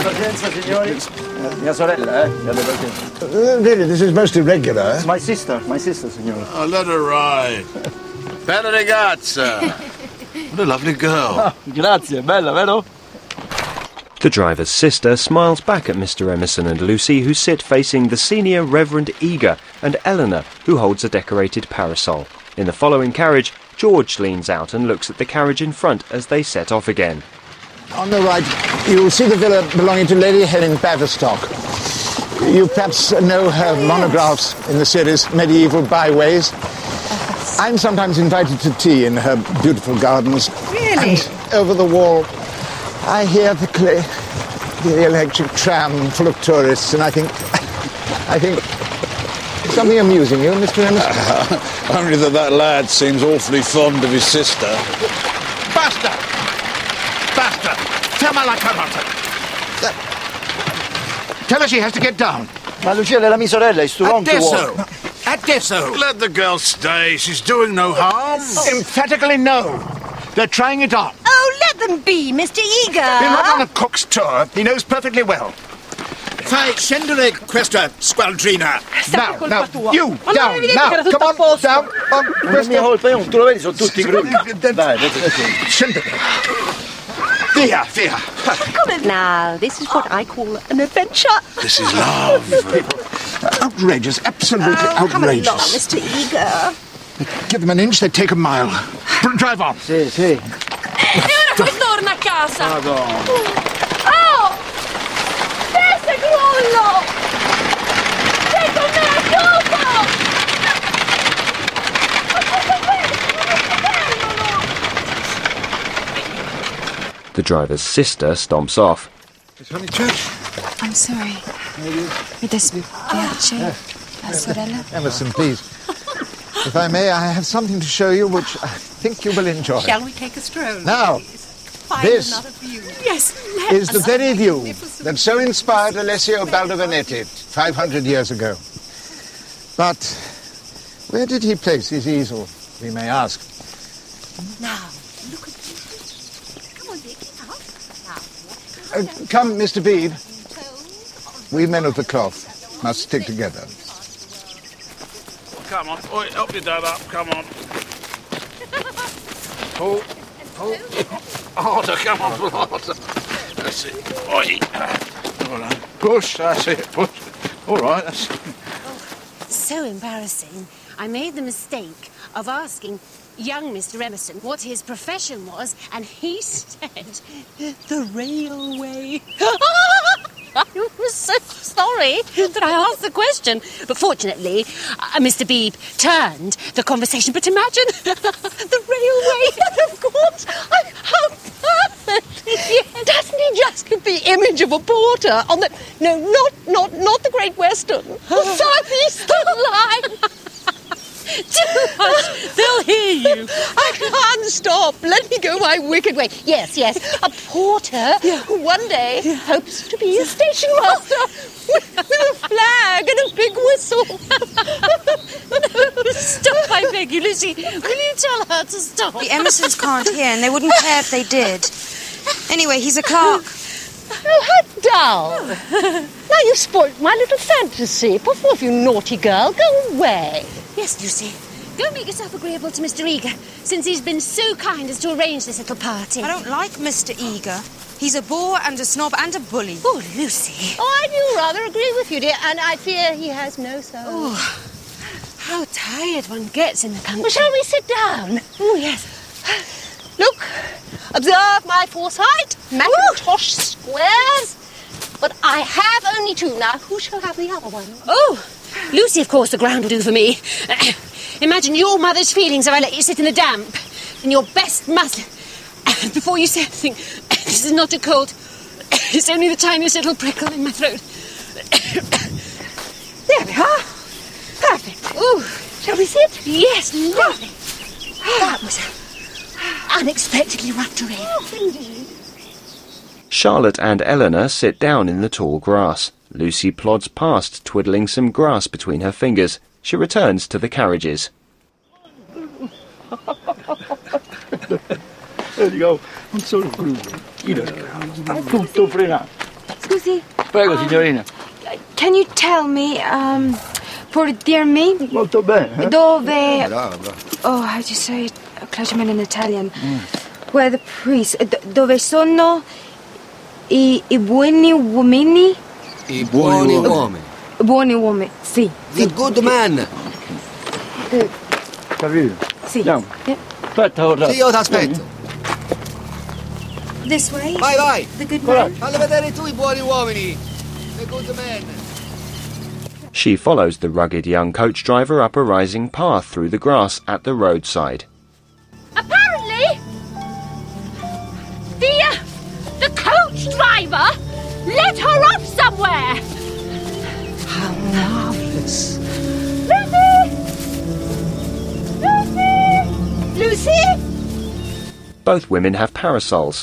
Speaker 14: Mia sorella,
Speaker 11: really, this is most irregular.
Speaker 14: It's my sister, signore.
Speaker 7: Oh, let her ride. Bella ragazza. What a lovely girl.
Speaker 14: Grazie, bella, vero?
Speaker 1: The driver's sister smiles back at Mr. Emerson and Lucy, who sit facing the senior Reverend Eager and Eleanor, who holds a decorated parasol. In the following carriage, George leans out and looks at the carriage in front as they set off again.
Speaker 11: On the right, you will see the villa belonging to Lady Helen Baverstock. You perhaps know her monographs in the series Medieval Byways. I'm sometimes invited to tea in her beautiful gardens.
Speaker 6: Really?
Speaker 11: And over the wall, I hear the electric tram full of tourists, and I think something amusing you, Mr. Emerson?
Speaker 7: Only that lad seems awfully fond of his sister.
Speaker 11: Basta! Ferma la carrozza! Tell her she has to get down.
Speaker 14: Ma Lucilla è la mia sorella, it's too long to walk.
Speaker 11: Adesso!
Speaker 7: Let the girl stay. She's doing no harm.
Speaker 11: Emphatically no. They're trying it on.
Speaker 6: Oh, let them be, Mr. Eager.
Speaker 11: Been right on a cook's tour. He knows perfectly well. Fai scendere questa squadrina. Now, you, down, now, come on, down.
Speaker 14: Non è mia colpa, tu lo vedi, sono tutti gruppi. Dai,
Speaker 11: Scendere. Via.
Speaker 6: Come on now, this is what I call an adventure.
Speaker 11: This is love. Outrageous, absolutely outrageous.
Speaker 6: Come along, Mr. Eager.
Speaker 11: Give them an inch, they take a mile. Drive on.
Speaker 14: Sì.
Speaker 13: E ora poi torna a casa.
Speaker 14: Madonna.
Speaker 13: Oh! Testa crollo! Sei con me, dopo!
Speaker 1: The driver's sister stomps off.
Speaker 11: Miss Honeychurch?
Speaker 2: I'm sorry. Mi dispiace, sorella.
Speaker 11: Emerson, please. If I may, I have something to show you which I think you will enjoy.
Speaker 6: Shall we take a stroll?
Speaker 11: Now,
Speaker 6: Find
Speaker 11: this
Speaker 6: another view.
Speaker 13: Yes,
Speaker 11: is the very view that so inspired Alessio Baldovinetti 500 years ago. But where did he place his easel, we may ask?
Speaker 6: Now, look at this. Come on, Dick, up. Now,
Speaker 11: Come, Mr. Beebe. We men of the cloth must stick together.
Speaker 15: Come on. Oi, help your dad up. Come on. Pull. Harder, come on, harder. That's it. Oi. All right. Push, that's it. Push. All right, that's it.
Speaker 4: So embarrassing. I made the mistake of asking young Mr. Emerson what his profession was, and he said the railway. I was so sorry that I asked the question. But fortunately, Mr. Beebe turned the conversation. But imagine the railway, of course. How perfect. Yes. Doesn't he just give the image of a porter on the... No, not the Great Western. The Southeastern Line. Too much. They'll hear you. I can't stop. Let me go my wicked way. Yes. A porter who one day hopes to be a station master with a flag and a big whistle. No, stop, I beg you, Lucy. Will you tell her to stop?
Speaker 2: The Emersons can't hear, and they wouldn't care if they did. Anyway, he's a clerk.
Speaker 4: Oh, how dull. Now you've spoilt my little fantasy. Puff off, you naughty girl. Go away. Yes, Lucy. Go make yourself agreeable to Mr. Eager, since he's been so kind as to arrange this little party.
Speaker 2: I don't like Mr. Eager. He's a bore and a snob and a bully.
Speaker 4: Oh, Lucy. Oh, I do rather agree with you, dear, and I fear he has no soul.
Speaker 2: Oh,
Speaker 4: how tired one gets in the country. Well, shall we sit down? Oh, yes. Look, observe my foresight. Mackintosh squares. But I have only two. Now, who shall have the other one? Oh, Lucy, of course, the ground will do for me. Imagine your mother's feelings if I let you sit in the damp in your best muslin. Before you say anything, this is not a cold. It's only the tiniest little prickle in my throat. There we are. Perfect. Ooh, shall we sit? Yes, lovely. That was unexpectedly rough terrain. Oh, indeed.
Speaker 1: Charlotte and Eleanor sit down in the tall grass. Lucy plods past, twiddling some grass between her fingers. She returns to the carriages.
Speaker 14: There you go. Non sono crudo. Tutto frenato.
Speaker 16: Scusi.
Speaker 14: Prego, signorina.
Speaker 16: Can you tell me, for dear me?
Speaker 14: Molto bene.
Speaker 16: Dove...
Speaker 14: Brava.
Speaker 16: Oh, how do you say it? A clergyman in Italian. Where the priest... Dove sono i buoni uomini?
Speaker 12: I buoni uomini.
Speaker 16: Buoni uomini, sì.
Speaker 12: The good man.
Speaker 14: Capito?
Speaker 16: Sì.
Speaker 14: Andiamo. Aspetta, ora.
Speaker 12: Sì, io ti aspetto.
Speaker 16: This way?
Speaker 12: Vai.
Speaker 16: The good man?
Speaker 12: Falli vedere tu I buoni uomini. The good man.
Speaker 1: She follows the rugged young coach driver up a rising path through the grass at the roadside.
Speaker 4: Apparently, the coach driver let her off somewhere.
Speaker 6: How marvellous.
Speaker 4: Lucy!
Speaker 1: Both women have parasols.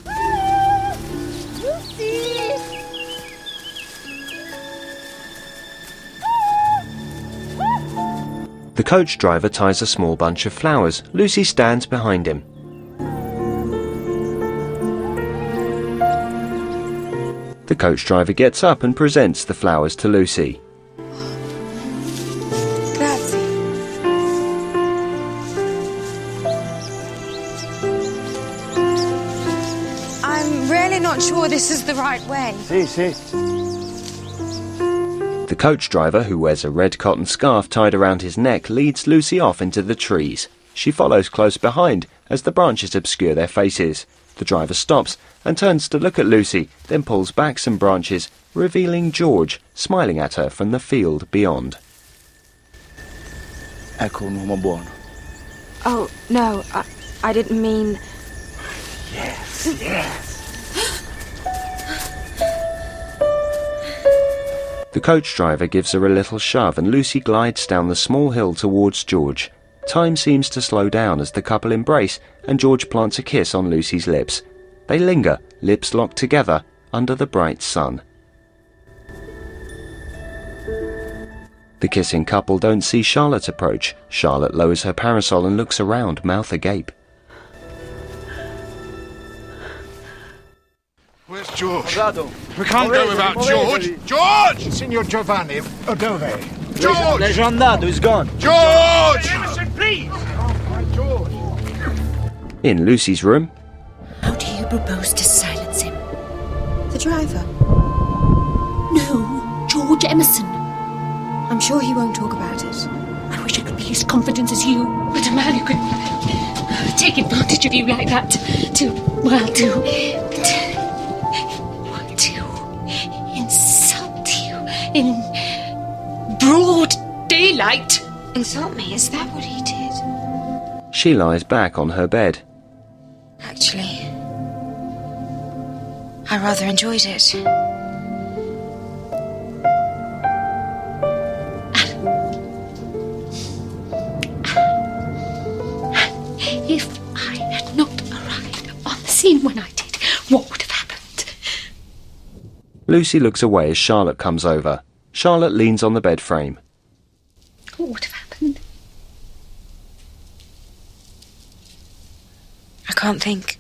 Speaker 1: The coach driver ties a small bunch of flowers. Lucy stands behind him. The coach driver gets up and presents the flowers to Lucy.
Speaker 16: Grazie. I'm not sure this is the right way.
Speaker 1: The coach driver, who wears a red cotton scarf tied around his neck, leads Lucy off into the trees. She follows close behind as the branches obscure their faces. The driver stops and turns to look at Lucy, then pulls back some branches, revealing George, smiling at her from the field beyond.
Speaker 14: Ecco un uomo buono.
Speaker 16: Oh, no, I didn't mean...
Speaker 14: Yes, yes.
Speaker 1: The coach driver gives her a little shove and Lucy glides down the small hill towards George. Time seems to slow down as the couple embrace and George plants a kiss on Lucy's lips. They linger, lips locked together, under the bright sun. The kissing couple don't see Charlotte approach. Charlotte lowers her parasol and looks around, mouth agape.
Speaker 15: Where's George? We can't go without George. George!
Speaker 11: Signor Giovanni, dove?
Speaker 15: George!
Speaker 14: L'è già andato, he's gone.
Speaker 15: George!
Speaker 9: Emerson, please!
Speaker 1: In Lucy's room,
Speaker 4: How do you propose to silence him?
Speaker 2: The driver.
Speaker 4: No, George Emerson.
Speaker 2: I'm sure he won't talk about it.
Speaker 4: I wish I could be as confident as you.
Speaker 13: But a man who could take advantage of you like that to insult you in broad daylight.
Speaker 2: Insult me? Is that what he did?
Speaker 1: she lies back on her bed.
Speaker 2: Actually, I rather enjoyed it.
Speaker 13: If I had not arrived on the scene when I did, what would have happened?
Speaker 1: Lucy looks away as Charlotte comes over. Charlotte leans on the bed frame.
Speaker 13: What would have happened?
Speaker 2: I can't think.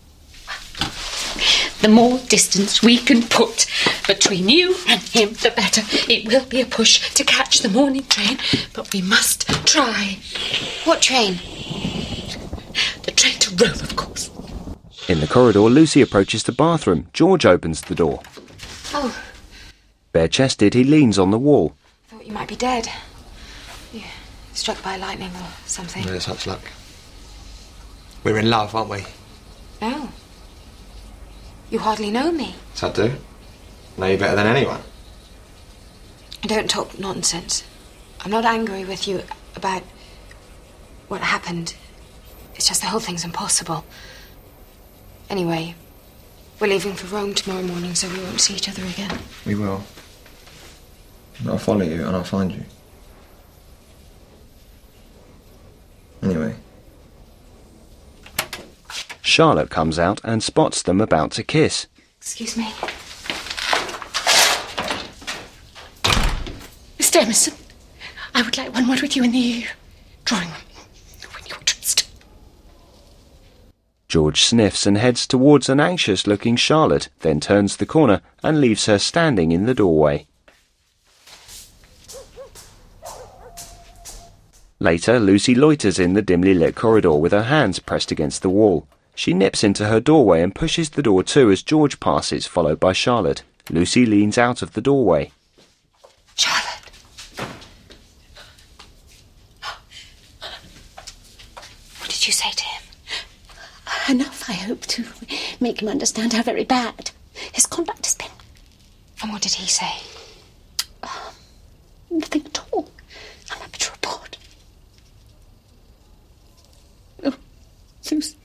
Speaker 13: The more distance we can put between you and him, the better. It will be a push to catch the morning train, but we must try.
Speaker 2: What train?
Speaker 13: The train to Rome, of course.
Speaker 1: In the corridor, Lucy approaches the bathroom. George opens the door.
Speaker 2: Oh,
Speaker 1: Bare-chested, he leans on the wall.
Speaker 2: thought you might be dead. You struck by lightning or something.
Speaker 8: No such luck. We're in love, aren't we?
Speaker 2: Oh. You hardly know me.
Speaker 8: Yes, I do. Know you better than anyone.
Speaker 2: Don't talk nonsense. I'm not angry with you about what happened. It's just the whole thing's impossible. Anyway, we're leaving for Rome tomorrow morning, so we won't see each other again.
Speaker 8: We will. I'll follow you and I'll find you. Anyway.
Speaker 1: Charlotte comes out and spots them about to kiss.
Speaker 2: Excuse me.
Speaker 13: Mr. Emerson, I would like one word with you in the drawing room, when you're dressed.
Speaker 1: George sniffs and heads towards an anxious-looking Charlotte, then turns the corner and leaves her standing in the doorway. Later, Lucy loiters in the dimly lit corridor with her hands pressed against the wall. She nips into her doorway and pushes the door to as George passes, followed by Charlotte. Lucy leans out of the doorway.
Speaker 2: Charlotte. What did you say to him?
Speaker 4: Enough, I hope, to make him understand how very bad his conduct has been.
Speaker 2: And what did he say?
Speaker 4: Nothing at all. I'm happy to report. Oh, Susan,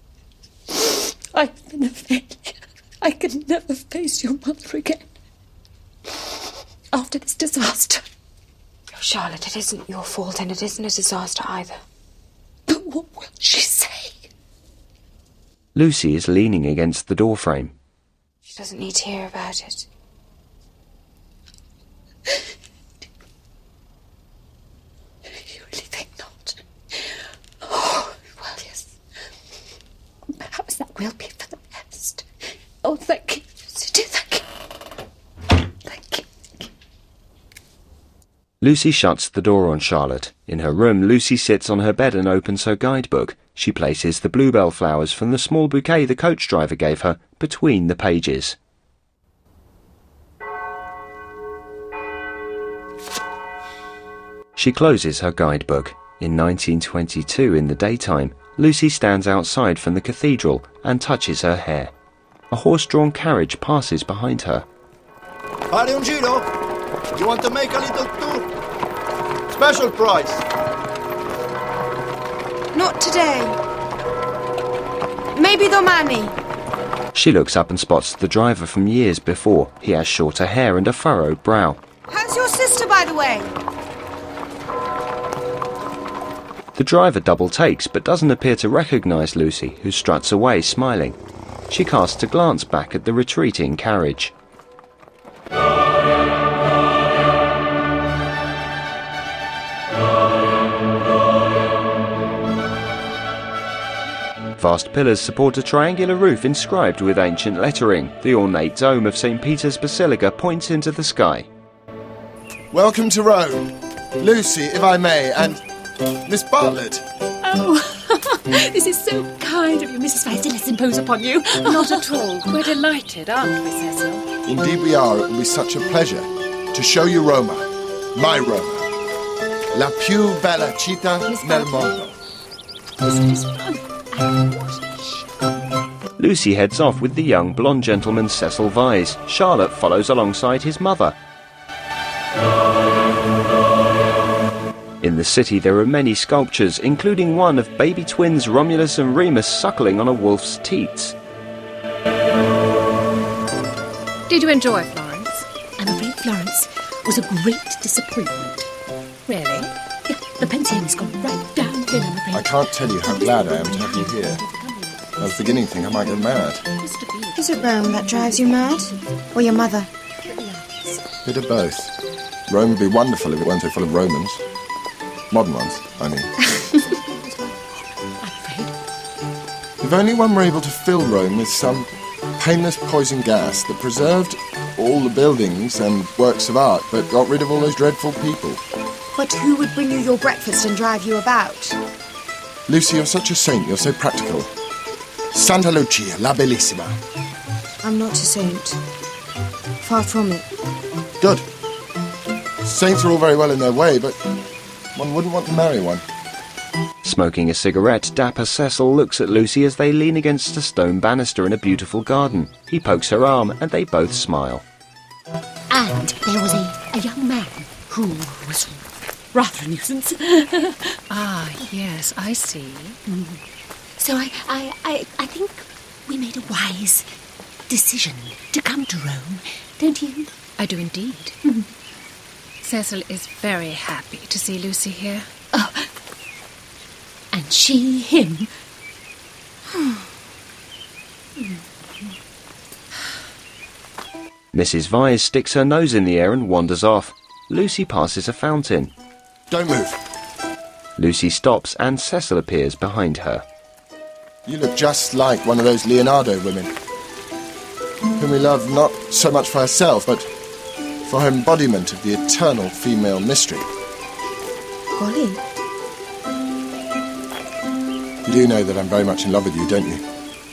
Speaker 4: I've been a failure. I can never face your mother again. After this disaster.
Speaker 2: Oh, Charlotte, it isn't your fault, and it isn't a disaster either.
Speaker 4: But what will she say?
Speaker 1: Lucy is leaning against the doorframe.
Speaker 2: She doesn't need to hear about it.
Speaker 4: You really think not? Oh, well, yes. Perhaps that will be for the best. Oh, thank you, Lucy, dear, thank you. Thank you.
Speaker 1: Lucy shuts the door on Charlotte. In her room, Lucy sits on her bed and opens her guidebook. She places the bluebell flowers from the small bouquet the coach driver gave her between the pages. She closes her guidebook. In 1922, in the daytime, Lucy stands outside from the cathedral and touches her hair. A horse-drawn carriage passes behind her.
Speaker 17: Fare un giro? You want to make a little tour? Special price.
Speaker 16: Not today. Maybe domani.
Speaker 1: She looks up and spots the driver from years before. He has shorter hair and a furrowed brow.
Speaker 16: How's your sister, by the way?
Speaker 1: The driver double takes but doesn't appear to recognise Lucy, who struts away smiling. She casts a glance back at the retreating carriage. Vast pillars support a triangular roof inscribed with ancient lettering. The ornate dome of St. Peter's Basilica points into the sky.
Speaker 17: Welcome to Rome. Lucy, if I may, and Miss Bartlett.
Speaker 13: Oh, this is so kind of you, Mrs. Vyse, to let's impose upon you. Not at all. We're delighted, aren't we, Cecil?
Speaker 17: Indeed we are. It will be such a pleasure to show you Roma, my Roma. La più bella città nel mondo.
Speaker 13: This is fun.
Speaker 1: Lucy heads off with the young blonde gentleman Cecil Vyse. Charlotte follows alongside his mother. In the city there are many sculptures, including one of baby twins Romulus and Remus suckling on a wolf's teats.
Speaker 13: Did you enjoy Florence?
Speaker 4: I'm afraid Florence was a great disappointment.
Speaker 13: Really?
Speaker 4: Yeah, the pension's gone right downhill, I'm afraid.
Speaker 17: I can't tell you how glad I am to have you here. I was beginning to think I might get mad.
Speaker 16: Is it Rome that drives you mad? Or your mother?
Speaker 17: Bit of both. Rome would be wonderful if it weren't so full of Romans. Modern ones, I mean. If only one were able to fill Rome with some painless poison gas that preserved all the buildings and works of art, but got rid of all those dreadful people.
Speaker 16: But who would bring you your breakfast and drive you about?
Speaker 17: Lucy, you're such a saint, you're so practical. Santa Lucia, la bellissima.
Speaker 16: I'm not a saint. Far from it.
Speaker 17: Good. Saints are all very well in their way, but one wouldn't want to marry one.
Speaker 1: Smoking a cigarette, dapper Cecil looks at Lucy as they lean against a stone banister in a beautiful garden. He pokes her arm and they both smile.
Speaker 4: And there was a young man who was rather a nuisance.
Speaker 13: Ah, yes, I see.
Speaker 4: So I think we made a wise decision to come to Rome, don't you?
Speaker 13: I do indeed. Cecil is very happy to see Lucy here.
Speaker 4: Oh, and she him.
Speaker 1: Mrs. Vyse sticks her nose in the air and wanders off. Lucy passes a fountain.
Speaker 17: Don't move.
Speaker 1: Lucy stops and Cecil appears behind her.
Speaker 17: You look just like one of those Leonardo women, whom we love not so much for herself, but for her embodiment of the eternal female mystery.
Speaker 16: Golly.
Speaker 17: You do know that I'm very much in love with you, don't you?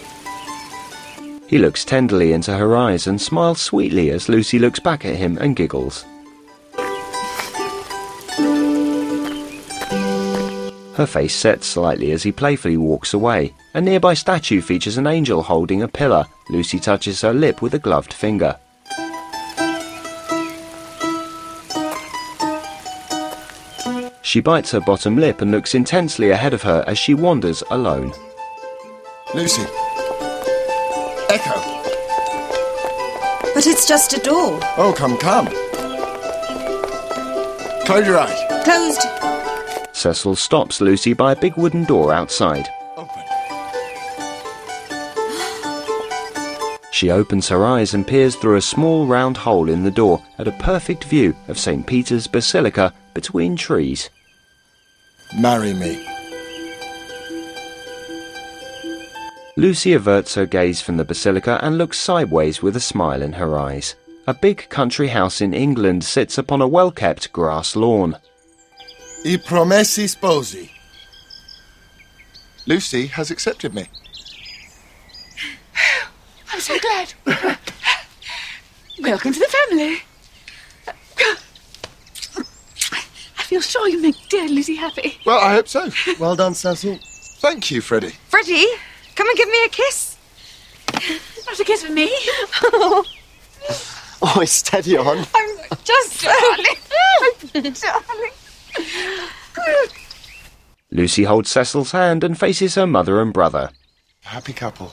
Speaker 1: He looks tenderly into her eyes and smiles sweetly as Lucy looks back at him and giggles. Her face sets slightly as he playfully walks away. A nearby statue features an angel holding a pillar. Lucy touches her lip with a gloved finger. She bites her bottom lip and looks intensely ahead of her as she wanders alone.
Speaker 17: Lucy. Echo.
Speaker 16: But it's just a door.
Speaker 17: Oh, come. Close your eyes.
Speaker 16: Closed.
Speaker 1: Cecil stops Lucy by a big wooden door outside.
Speaker 17: Open.
Speaker 1: She opens her eyes and peers through a small round hole in the door at a perfect view of St. Peter's Basilica between trees.
Speaker 17: Marry me.
Speaker 1: Lucy averts her gaze from the basilica and looks sideways with a smile in her eyes. A big country house in England sits upon a well-kept grass lawn.
Speaker 17: I promessi sposi. Lucy has accepted me.
Speaker 5: I'm so glad. Welcome to the family. I feel sure you make dear Lucy happy.
Speaker 17: Well, I hope so. Well done, Cecil. Thank you, Freddie.
Speaker 16: Freddie, come and give me a kiss.
Speaker 5: Not a kiss for me.
Speaker 12: Oh, steady on.
Speaker 16: I'm just darling. Darling.
Speaker 1: Lucy holds Cecil's hand and faces her mother and brother.
Speaker 17: Happy couple.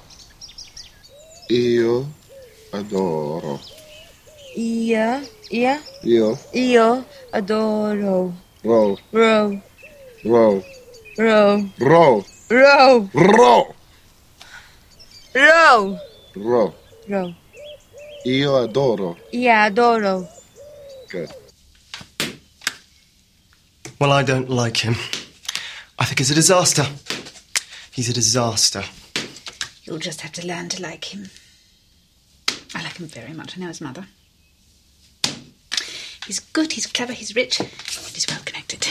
Speaker 17: Io adoro.
Speaker 16: Io
Speaker 17: Io
Speaker 16: adoro.
Speaker 17: Ro.
Speaker 16: Ro.
Speaker 17: Ro.
Speaker 16: Ro.
Speaker 17: Ro.
Speaker 16: Ro.
Speaker 17: Ro.
Speaker 16: Ro.
Speaker 17: Ro.
Speaker 16: Ro.
Speaker 17: Io adoro.
Speaker 16: Yeah, adoro.
Speaker 17: Good.
Speaker 18: Well, I don't like him. I think he's a disaster. He's a disaster.
Speaker 13: You'll just have to learn to like him. I like him very much. I know his mother. He's good, he's clever, he's rich, and he's well connected.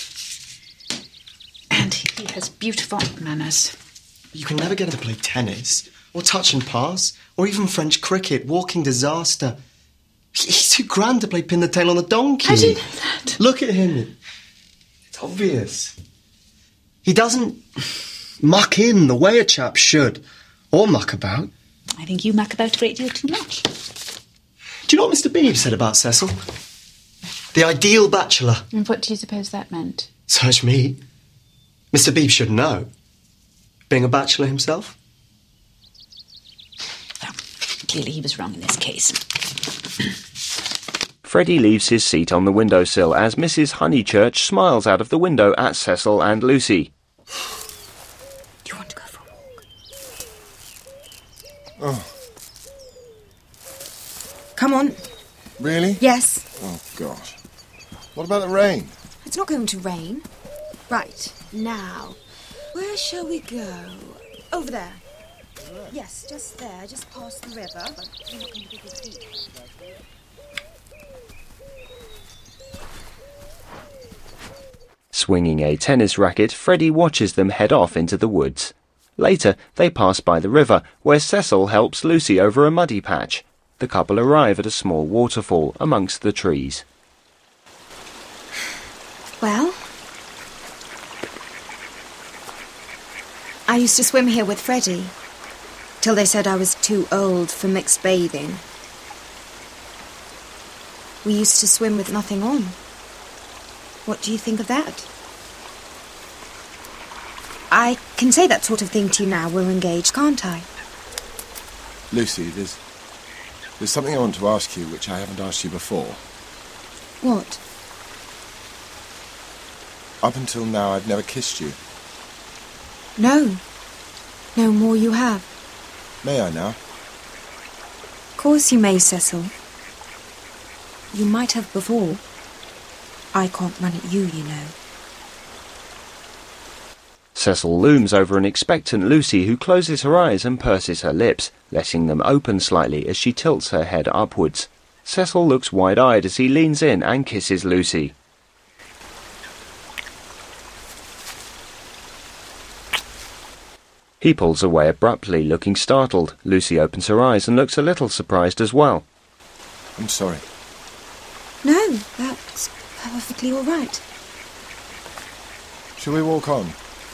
Speaker 13: And he has beautiful manners.
Speaker 18: You can never get him to play tennis, or touch and pass, or even French cricket. Walking disaster. He's too grand to play pin the tail on a donkey.
Speaker 13: How do you know that?
Speaker 18: Look at him. It's obvious. He doesn't muck in the way a chap should, or muck about.
Speaker 13: I think you muck about a great deal too much.
Speaker 18: Do you know what Mr. Beebe said about Cecil? The ideal bachelor.
Speaker 13: And what do you suppose that meant?
Speaker 18: Search me. Mr. Beebe should know. Being a bachelor himself.
Speaker 13: Well, clearly he was wrong in this case.
Speaker 1: Freddie leaves his seat on the windowsill as Mrs. Honeychurch smiles out of the window at Cecil and Lucy.
Speaker 4: Do you want to go for a walk?
Speaker 17: Oh.
Speaker 16: Come on.
Speaker 17: Really?
Speaker 16: Yes.
Speaker 17: Oh, God. What about the rain?
Speaker 2: It's not going to rain. Right, now, where shall we go? Over there. Yes, just there, just past the river. But you're not going to dig your feet.
Speaker 1: Swinging a tennis racket, Freddie watches them head off into the woods. Later, they pass by the river, where Cecil helps Lucy over a muddy patch. The couple arrive at a small waterfall amongst the trees.
Speaker 2: Well, I used to swim here with Freddie, till they said I was too old for mixed bathing. We used to swim with nothing on. What do you think of that? I can say that sort of thing to you now we're engaged, can't I?
Speaker 17: Lucy, there's something I want to ask you which I haven't asked you before.
Speaker 2: What?
Speaker 17: Up until now, I've never kissed you.
Speaker 2: No. No more you have.
Speaker 17: May I now?
Speaker 2: Of course you may, Cecil. You might have before. I can't run at you, you know.
Speaker 1: Cecil looms over an expectant Lucy, who closes her eyes and purses her lips, letting them open slightly as she tilts her head upwards. Cecil looks wide-eyed as he leans in and kisses Lucy. He pulls away abruptly, looking startled. Lucy opens her eyes and looks a little surprised as well.
Speaker 17: I'm sorry.
Speaker 2: No, that's perfectly all right.
Speaker 17: Shall we walk on?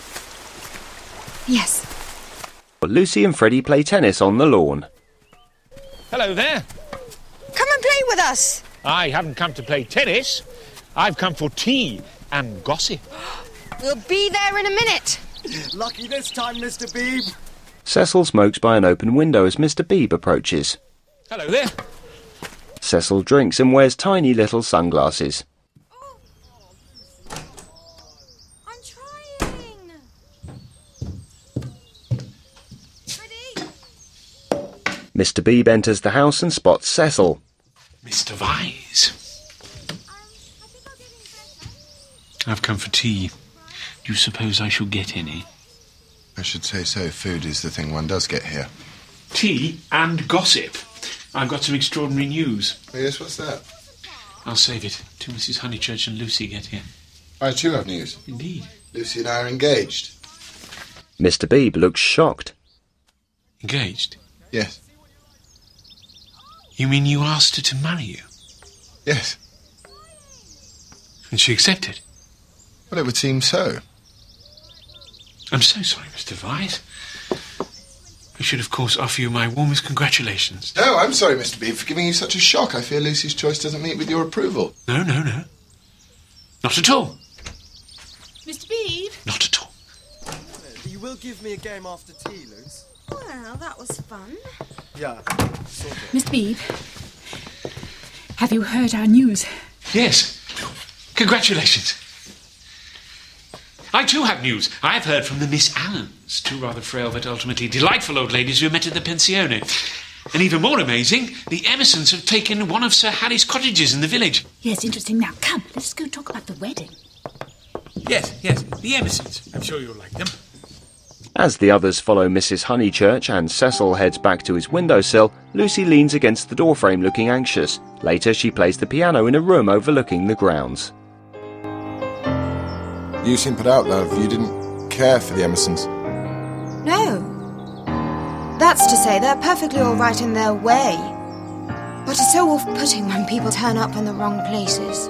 Speaker 2: Yes.
Speaker 1: Lucy and Freddie play tennis on the lawn.
Speaker 9: Hello there.
Speaker 16: Come and play with us.
Speaker 9: I haven't come to play tennis. I've come for tea and gossip.
Speaker 16: We'll be there in a minute.
Speaker 18: Lucky this time, Mr. Beebe.
Speaker 1: Cecil smokes by an open window as Mr. Beebe approaches.
Speaker 9: Hello there.
Speaker 1: Cecil drinks and wears tiny little sunglasses.
Speaker 2: I'm trying.
Speaker 1: Mr. Beebe enters the house and spots Cecil.
Speaker 9: Mr. Vyse. I've come for tea. Do you suppose I shall get any?
Speaker 17: I should say so. Food is the thing one does get here.
Speaker 9: Tea and gossip. I've got some extraordinary news.
Speaker 17: Oh, yes, what's that?
Speaker 9: I'll save it till Mrs. Honeychurch and Lucy get here.
Speaker 17: I too have news.
Speaker 9: Indeed.
Speaker 17: Lucy and I are engaged.
Speaker 1: Mr. Beebe looks shocked.
Speaker 9: Engaged?
Speaker 17: Yes.
Speaker 9: You mean you asked her to marry you?
Speaker 17: Yes.
Speaker 9: And she accepted?
Speaker 17: Well, it would seem so.
Speaker 9: I'm so sorry, Mr. Vyse. I should, of course, offer you my warmest congratulations.
Speaker 17: No, I'm sorry, Mr. Beebe, for giving you such a shock. I fear Lucy's choice doesn't meet with your approval.
Speaker 9: No. Not at all.
Speaker 5: Mr. Beebe?
Speaker 9: Not at all.
Speaker 18: You will give me a game after tea, Luce?
Speaker 2: Well, that was fun.
Speaker 18: Yeah, sort of.
Speaker 5: Mr. Beebe, have you heard our news?
Speaker 9: Yes. Congratulations. I too have news. I have heard from the Miss Allens, two rather frail but ultimately delightful old ladies who met at the pensione. And even more amazing, the Emersons have taken one of Sir Harry's cottages in the village.
Speaker 5: Yes, interesting. Now, come, let's go talk about the wedding.
Speaker 9: Yes, the Emersons. I'm sure you'll like them.
Speaker 1: As the others follow Mrs. Honeychurch and Cecil heads back to his windowsill, Lucy leans against the doorframe looking anxious. Later, she plays the piano in a room overlooking the grounds.
Speaker 17: You seem put out, love. You didn't care for the Emersons.
Speaker 16: No. That's to say, they're perfectly all right in their way. But it's so off-putting when people turn up in the wrong places.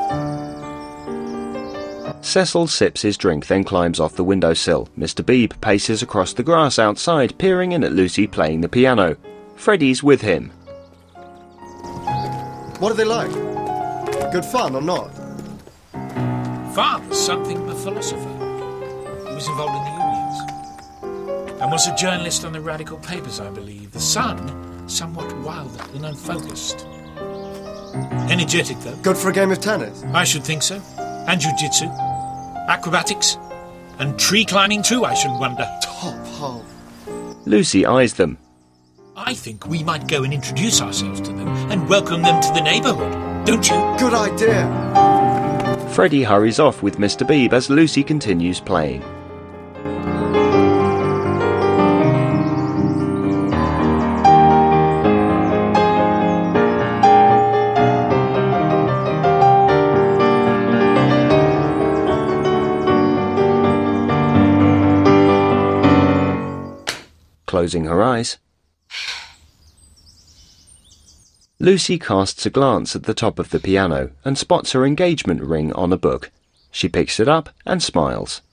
Speaker 1: Cecil sips his drink, then climbs off the windowsill. Mr. Beebe paces across the grass outside, peering in at Lucy playing the piano. Freddie's with him.
Speaker 18: What are they like? Good fun or not?
Speaker 19: Father's something of a philosopher. He was involved in the unions. And was a journalist on the radical papers, I believe. The son, somewhat wilder and unfocused. Energetic, though.
Speaker 18: Good for a game of tennis?
Speaker 19: I should think so. And jiu-jitsu. Acrobatics. And tree climbing too, I shouldn't wonder.
Speaker 18: Top hole.
Speaker 1: Lucy eyes them.
Speaker 19: I think we might go and introduce ourselves to them and welcome them to the neighbourhood. Don't you?
Speaker 18: Good idea.
Speaker 1: Freddie hurries off with Mr. Beebe as Lucy continues playing. Closing her eyes, Lucy casts a glance at the top of the piano and spots her engagement ring on a book. She picks it up and smiles.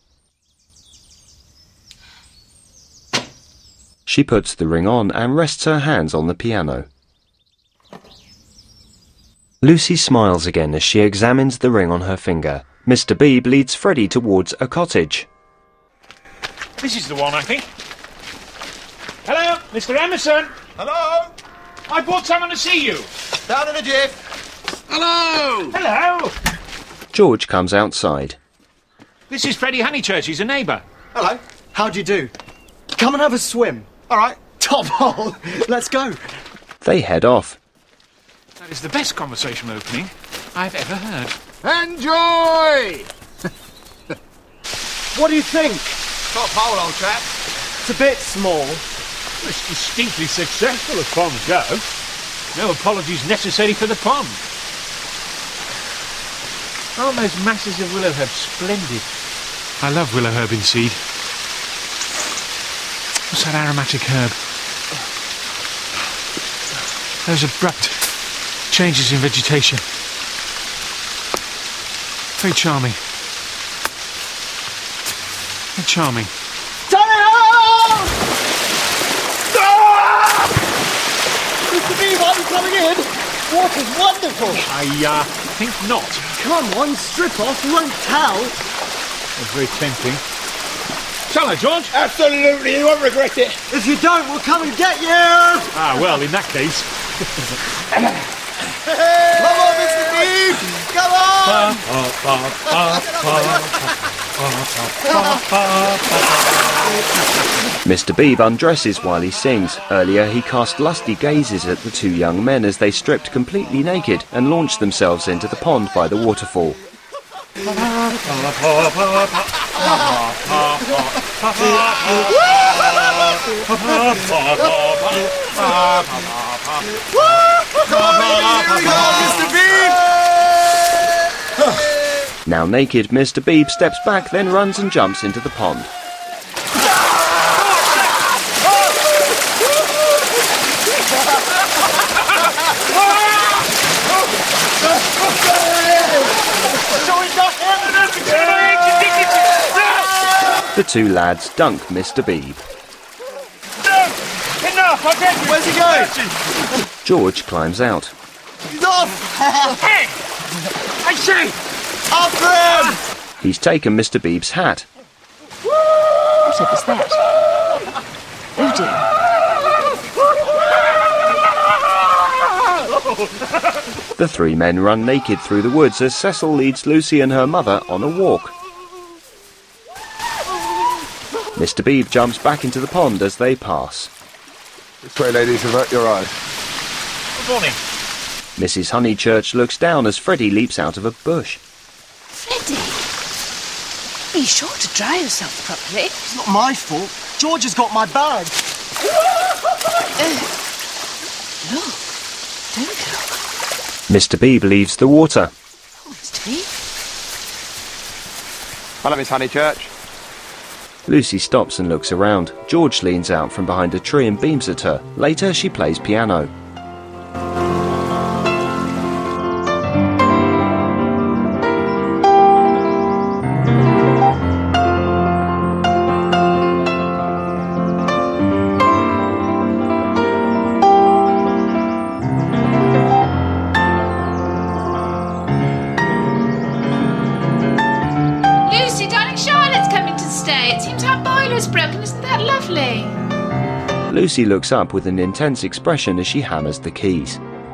Speaker 1: She puts the ring on and rests her hands on the piano. Lucy smiles again as she examines the ring on her finger. Mr. Beebe leads Freddie towards a cottage.
Speaker 19: This is the one, I think. Hello, Mr. Emerson.
Speaker 15: Hello?
Speaker 19: I brought someone to see you.
Speaker 15: Down in a jiff. Hello!
Speaker 19: Hello.
Speaker 1: George comes outside.
Speaker 19: This is Freddie Honeychurch. He's a neighbour.
Speaker 18: Hello. How do you do? Come and have a swim. All right. Top hole. Let's go.
Speaker 1: They head off.
Speaker 19: That is the best conversational opening I've ever heard.
Speaker 15: Enjoy!
Speaker 18: What do you think?
Speaker 15: Top hole, old chap.
Speaker 18: It's a bit small.
Speaker 19: It's distinctly successful as ponds go. No apologies necessary for the pond. Aren't those masses of willow herb splendid? I love willow herb in seed. What's that aromatic herb? Those abrupt changes in vegetation. Very charming. Very charming.
Speaker 18: Mr. Beebe, are you coming in? Water's wonderful.
Speaker 19: I think not.
Speaker 18: Come on, strip off. You won't tell.
Speaker 19: That's very tempting. Shall I, George?
Speaker 15: Absolutely, you won't regret it.
Speaker 18: If you don't, we'll come and get you.
Speaker 19: Ah, well, in that case.
Speaker 18: Come on, Mr. Beebe. Come
Speaker 1: Mr. Beebe undresses while he sings. Earlier, he cast lusty gazes at the two young men as they stripped completely naked and launched themselves into the pond by the waterfall. Now naked, Mr. Beebe steps back, then runs and jumps into the pond. The two lads dunk Mr. Beebe.
Speaker 15: Enough! I'll get you!
Speaker 18: Where's he going?
Speaker 1: George climbs out.
Speaker 18: He's off!
Speaker 15: Hey! I say!
Speaker 18: After him!
Speaker 1: He's taken Mr. Beebe's hat.
Speaker 5: Whatever's that? Oh dear.
Speaker 1: The three men run naked through the woods as Cecil leads Lucy and her mother on a walk. Mr. Beebe jumps back into the pond as they pass.
Speaker 11: This way, ladies, avert your eyes.
Speaker 19: Good morning.
Speaker 1: Mrs. Honeychurch looks down as Freddie leaps out of a bush.
Speaker 5: Freddie, be sure to dry yourself properly.
Speaker 18: It's not my fault. George has got my bag.
Speaker 5: Look, don't look.
Speaker 1: Mr. Beebe leaves the water.
Speaker 5: Oh, Mr. Beebe.
Speaker 12: Hello, Miss Honeychurch.
Speaker 1: Lucy stops and looks around. George leans out from behind a tree and beams at her. Later, she plays piano. Lucy looks up with an intense expression as she hammers the keys.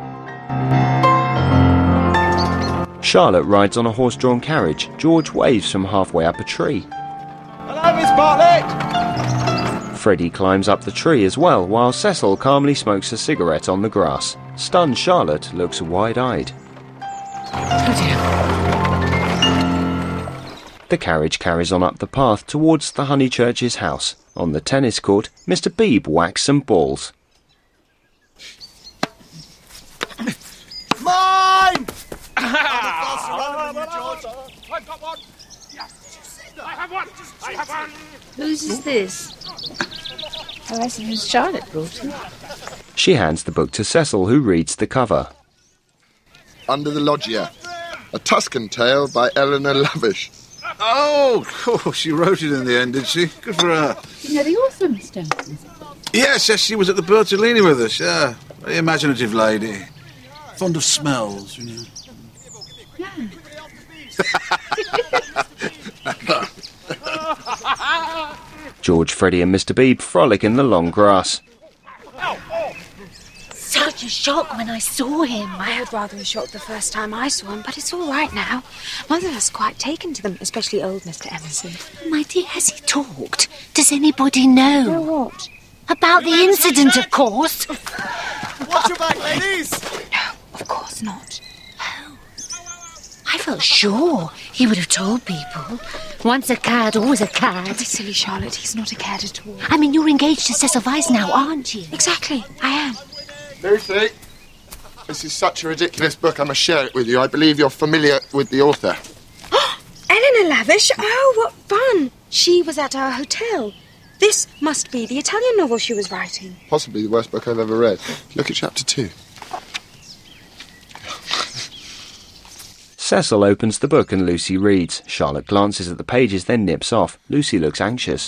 Speaker 1: Charlotte rides on a horse-drawn carriage. George waves from halfway up a tree.
Speaker 18: Hello, Miss Bartlett!
Speaker 1: Freddie climbs up the tree as well, while Cecil calmly smokes a cigarette on the grass. Stunned Charlotte looks wide-eyed.
Speaker 5: Oh
Speaker 1: dear. The carriage carries on up the path towards the Honeychurch's house. On the tennis court, Mr. Beebe whacks some balls.
Speaker 18: Mine!
Speaker 15: I've got one! I have one! I have one!
Speaker 5: Whose is this? Oh, I suppose Charlotte brought him.
Speaker 1: She hands the book to Cecil, who reads the cover.
Speaker 17: Under the Loggia, a Tuscan tale by Eleanor Lavish.
Speaker 11: Oh, of course, she wrote it in the end, did she? Good for her.
Speaker 5: You know the author, Mr. Emerson?
Speaker 11: Yes, she was at the Bertolini with us, yeah. Very imaginative lady. Fond of smells, you know.
Speaker 5: Yeah.
Speaker 1: George, Freddie and Mr. Beebe frolic in the long grass.
Speaker 4: Such a shock when I saw him.
Speaker 2: I would rather have shocked the first time I saw him, but it's all right now. Mother was quite taken to them, especially old Mr. Emerson.
Speaker 4: My dear, has he talked? Does anybody know?
Speaker 2: Know what?
Speaker 4: About the incident, of course.
Speaker 18: Watch your back, ladies!
Speaker 2: No, of course not.
Speaker 4: Oh. I felt sure he would have told people. Once a cad, always a cad.
Speaker 2: Don't be silly, Charlotte. He's not a cad at all.
Speaker 4: I mean, you're engaged to Cecil Vyse now, aren't you?
Speaker 2: Exactly, I am.
Speaker 17: Lucy, this is such a ridiculous book, I must share it with you. I believe you're familiar with the author.
Speaker 2: Eleanor Lavish? Oh, what fun! She was at our hotel. This must be the Italian novel she was writing.
Speaker 17: Possibly the worst book I've ever read. Look at chapter 2.
Speaker 1: Cecil opens the book and Lucy reads. Charlotte glances at the pages, then nips off. Lucy looks anxious.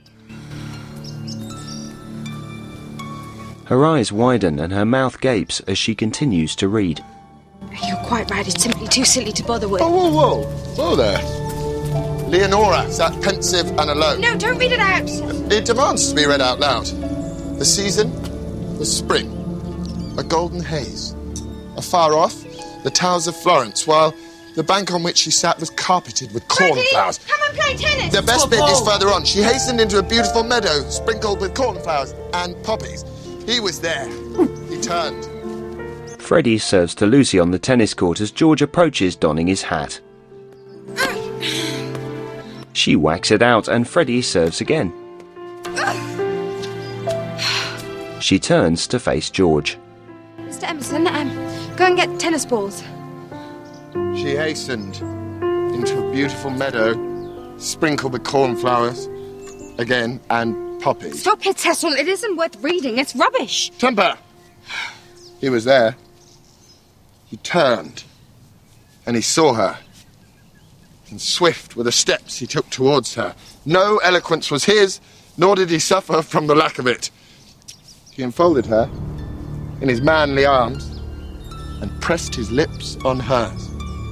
Speaker 1: Her eyes widen and her mouth gapes as she continues to read.
Speaker 2: You're quite right, it's simply too silly to bother with.
Speaker 17: Oh, whoa, whoa. Whoa there. Leonora sat pensive and alone.
Speaker 2: No, don't read it out.
Speaker 17: It demands to be read out loud. The season was spring. A golden haze. Afar off, the towers of Florence, while the bank on which she sat was carpeted with cornflowers.
Speaker 2: Come and play tennis.
Speaker 17: The best bit is further on. She hastened into a beautiful meadow sprinkled with cornflowers and poppies. He was there. He turned.
Speaker 1: Freddie serves to Lucy on the tennis court as George approaches donning his hat. She whacks it out and Freddie serves again. She turns to face George.
Speaker 16: Mr. Emerson, go and get tennis balls.
Speaker 17: She hastened into a beautiful meadow, sprinkled with cornflowers, again, and poppies.
Speaker 16: Stop it, Cecil. It isn't worth reading. It's rubbish.
Speaker 17: Temper! He was there. He turned, and he saw her. And swift were the steps he took towards her. No eloquence was his, nor did he suffer from the lack of it. He enfolded her in his manly arms and pressed his lips on hers.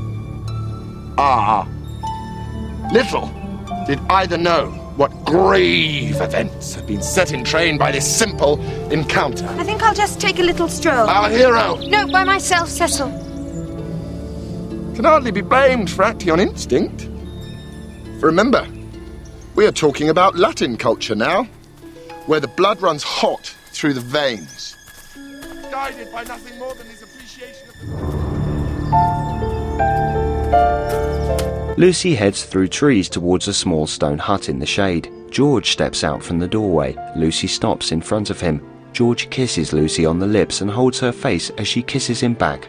Speaker 17: Ah, little did either know what grave events had been set in train by this simple encounter.
Speaker 16: I think I'll just take a little stroll.
Speaker 17: Our hero!
Speaker 16: No, by myself, Cecil.
Speaker 17: Can hardly be blamed for acting on instinct. For remember, we are talking about Latin culture now, where the blood runs hot through the veins. Guided by nothing more than his appreciation of
Speaker 1: Lucy heads through trees towards a small stone hut in the shade. George steps out from the doorway. Lucy stops in front of him. George kisses Lucy on the lips and holds her face as she kisses him back.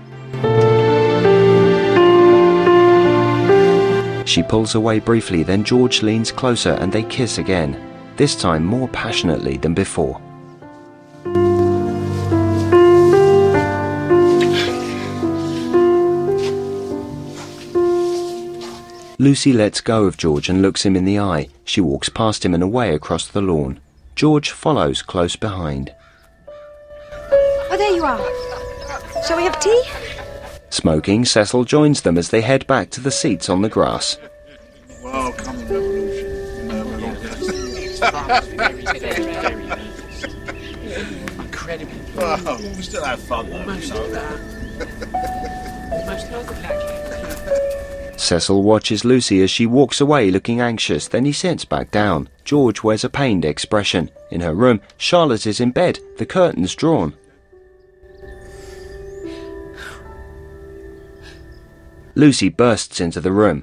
Speaker 1: She pulls away briefly, then George leans closer and they kiss again, this time more passionately than before. Lucy lets go of George and looks him in the eye. She walks past him and away across the lawn. George follows close behind.
Speaker 16: Oh, there you are. Shall we have tea?
Speaker 1: Smoking, Cecil joins them as they head back to the seats on the grass.
Speaker 15: Welcome, revolution.
Speaker 19: Incredible.
Speaker 15: Well, we still have fun, though.
Speaker 19: Most like that.
Speaker 1: Cecil watches Lucy as she walks away looking anxious, then he sits back down. George wears a pained expression. In her room, Charlotte is in bed, the curtains drawn. Lucy bursts into the room.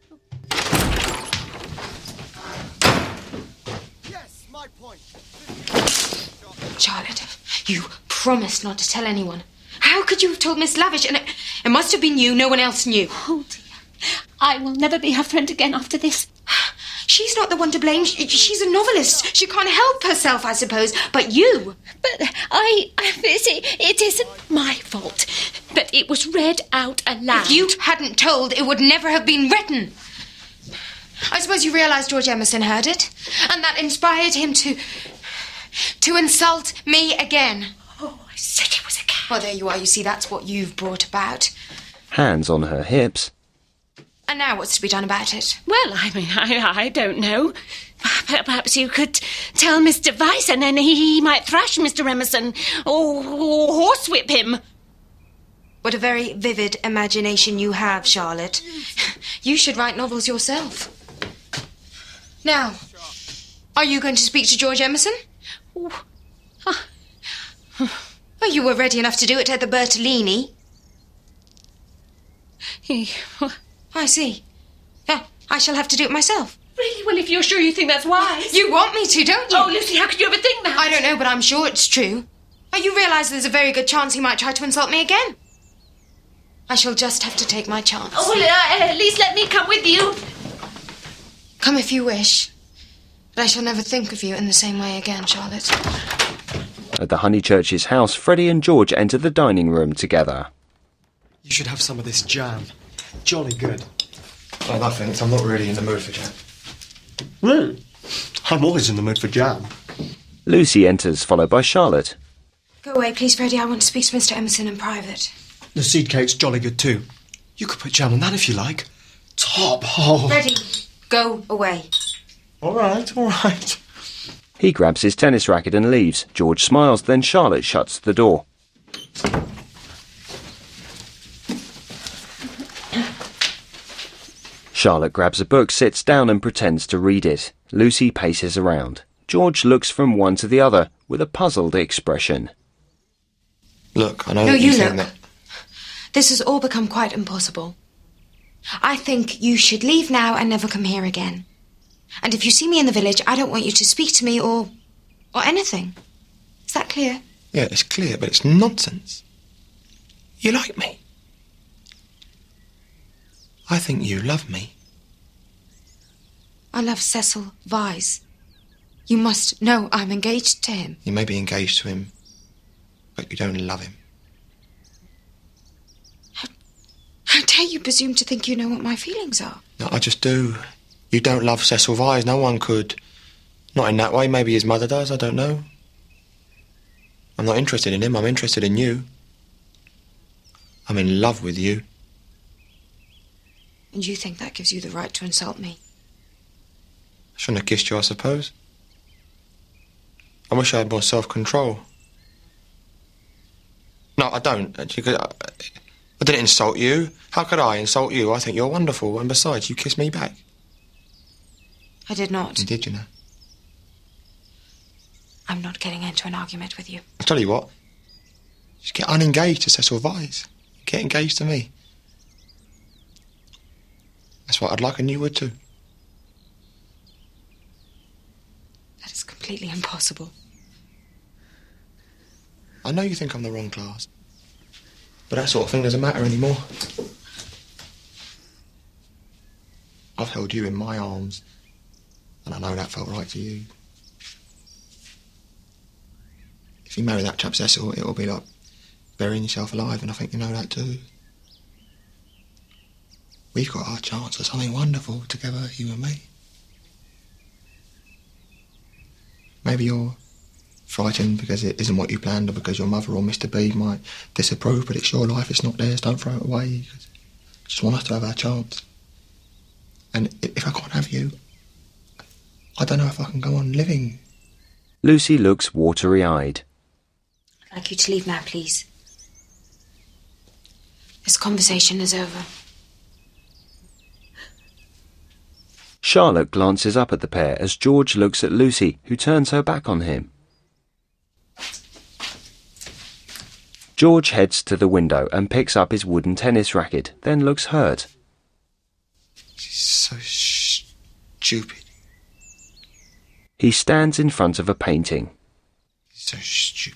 Speaker 2: Charlotte, you promised not to tell anyone. How could you have told Miss Lavish? And it must have been you, no one else knew.
Speaker 4: Oh, dear. I will never be her friend again after this.
Speaker 2: She's not the one to blame. She's a novelist. She can't help herself, I suppose. But you...
Speaker 4: But it isn't my fault that it was read out aloud.
Speaker 2: If you hadn't told, it would never have been written. I suppose you realise George Emerson heard it, and that inspired him to insult me again.
Speaker 4: Oh, I said it was a cat.
Speaker 2: Well, there you are. You see, that's what you've brought about.
Speaker 1: Hands on her hips.
Speaker 2: And now what's to be done about it?
Speaker 4: Well, I mean, I don't know. Perhaps you could tell Mr. Vyse and then he might thrash Mr. Emerson or horsewhip him.
Speaker 2: What a very vivid imagination you have, Charlotte. You should write novels yourself. Now, are you going to speak to George Emerson? Well, you were ready enough to do it at the Bertolini. I see. I shall have to do it myself.
Speaker 4: Really? Well, if you're sure you think that's wise.
Speaker 2: You want me to, don't you?
Speaker 4: Oh, Lucy, how could you ever think that?
Speaker 2: I don't know, but I'm sure it's true. You realise there's a very good chance he might try to insult me again. I shall just have to take my chance.
Speaker 4: Oh, well, at least let me come with you.
Speaker 2: Come if you wish. But I shall never think of you in the same way again, Charlotte.
Speaker 1: At the Honeychurch's house, Freddie and George enter the dining room together.
Speaker 18: You should have some of this jam. Jolly good. Oh, that thanks. I'm not really in the mood for jam. Really? I'm always in the mood for jam.
Speaker 1: Lucy enters, followed by Charlotte.
Speaker 2: Go away, please, Freddie. I want to speak to Mr. Emerson in private.
Speaker 18: The seed cake's jolly good too. You could put jam on that if you like. Top hole.
Speaker 2: Freddie, go away.
Speaker 18: All right.
Speaker 1: He grabs his tennis racket and leaves. George smiles, then Charlotte shuts the door. Charlotte grabs a book, sits down and pretends to read it. Lucy paces around. George looks from one to the other with a puzzled expression.
Speaker 12: Look, I know
Speaker 2: No,
Speaker 12: that you
Speaker 2: you
Speaker 12: think
Speaker 2: look.
Speaker 12: that...
Speaker 2: This has all become quite impossible. I think you should leave now and never come here again. And if you see me in the village, I don't want you to speak to me or anything. Is that clear?
Speaker 12: Yeah, it's clear, but it's nonsense. You like me. I think you love me.
Speaker 2: I love Cecil Vyse. You must know I'm engaged to him.
Speaker 12: You may be engaged to him, but you don't love him.
Speaker 2: How dare you presume to think you know what my feelings are?
Speaker 12: No, I just do. You don't love Cecil Vyse. No one could. Not in that way. Maybe his mother does. I don't know. I'm not interested in him. I'm interested in you. I'm in love with you.
Speaker 2: And you think that gives you the right to insult me?
Speaker 12: I shouldn't have kissed you, I suppose. I wish I had more self-control. No, I don't. I didn't insult you. How could I insult you? I think you're wonderful. And besides, you kissed me back.
Speaker 2: I did not.
Speaker 12: You did, you know.
Speaker 2: I'm not getting into an argument with you.
Speaker 12: I'll tell you what. Just get unengaged to Cecil Vyse. Get engaged to me. That's what I'd like, and you would too.
Speaker 2: That is completely impossible.
Speaker 12: I know you think I'm the wrong class, but that sort of thing doesn't matter anymore. I've held you in my arms, and I know that felt right to you. If you marry that chap Cecil, it'll be like burying yourself alive, and I think you know that too. We've got our chance of something wonderful together, you and me. Maybe you're frightened because it isn't what you planned, or because your mother or Mr. B might disapprove, but it's your life, it's not theirs. Don't throw it away. I just want us to have our chance. And if I can't have you, I don't know if I can go on living.
Speaker 1: Lucy looks watery-eyed.
Speaker 2: I'd like you to leave now, please. This conversation is over.
Speaker 1: Charlotte glances up at the pair as George looks at Lucy, who turns her back on him. George heads to the window and picks up his wooden tennis racket, then looks hurt.
Speaker 12: She's so stupid.
Speaker 1: He stands in front of a painting.
Speaker 12: So stupid.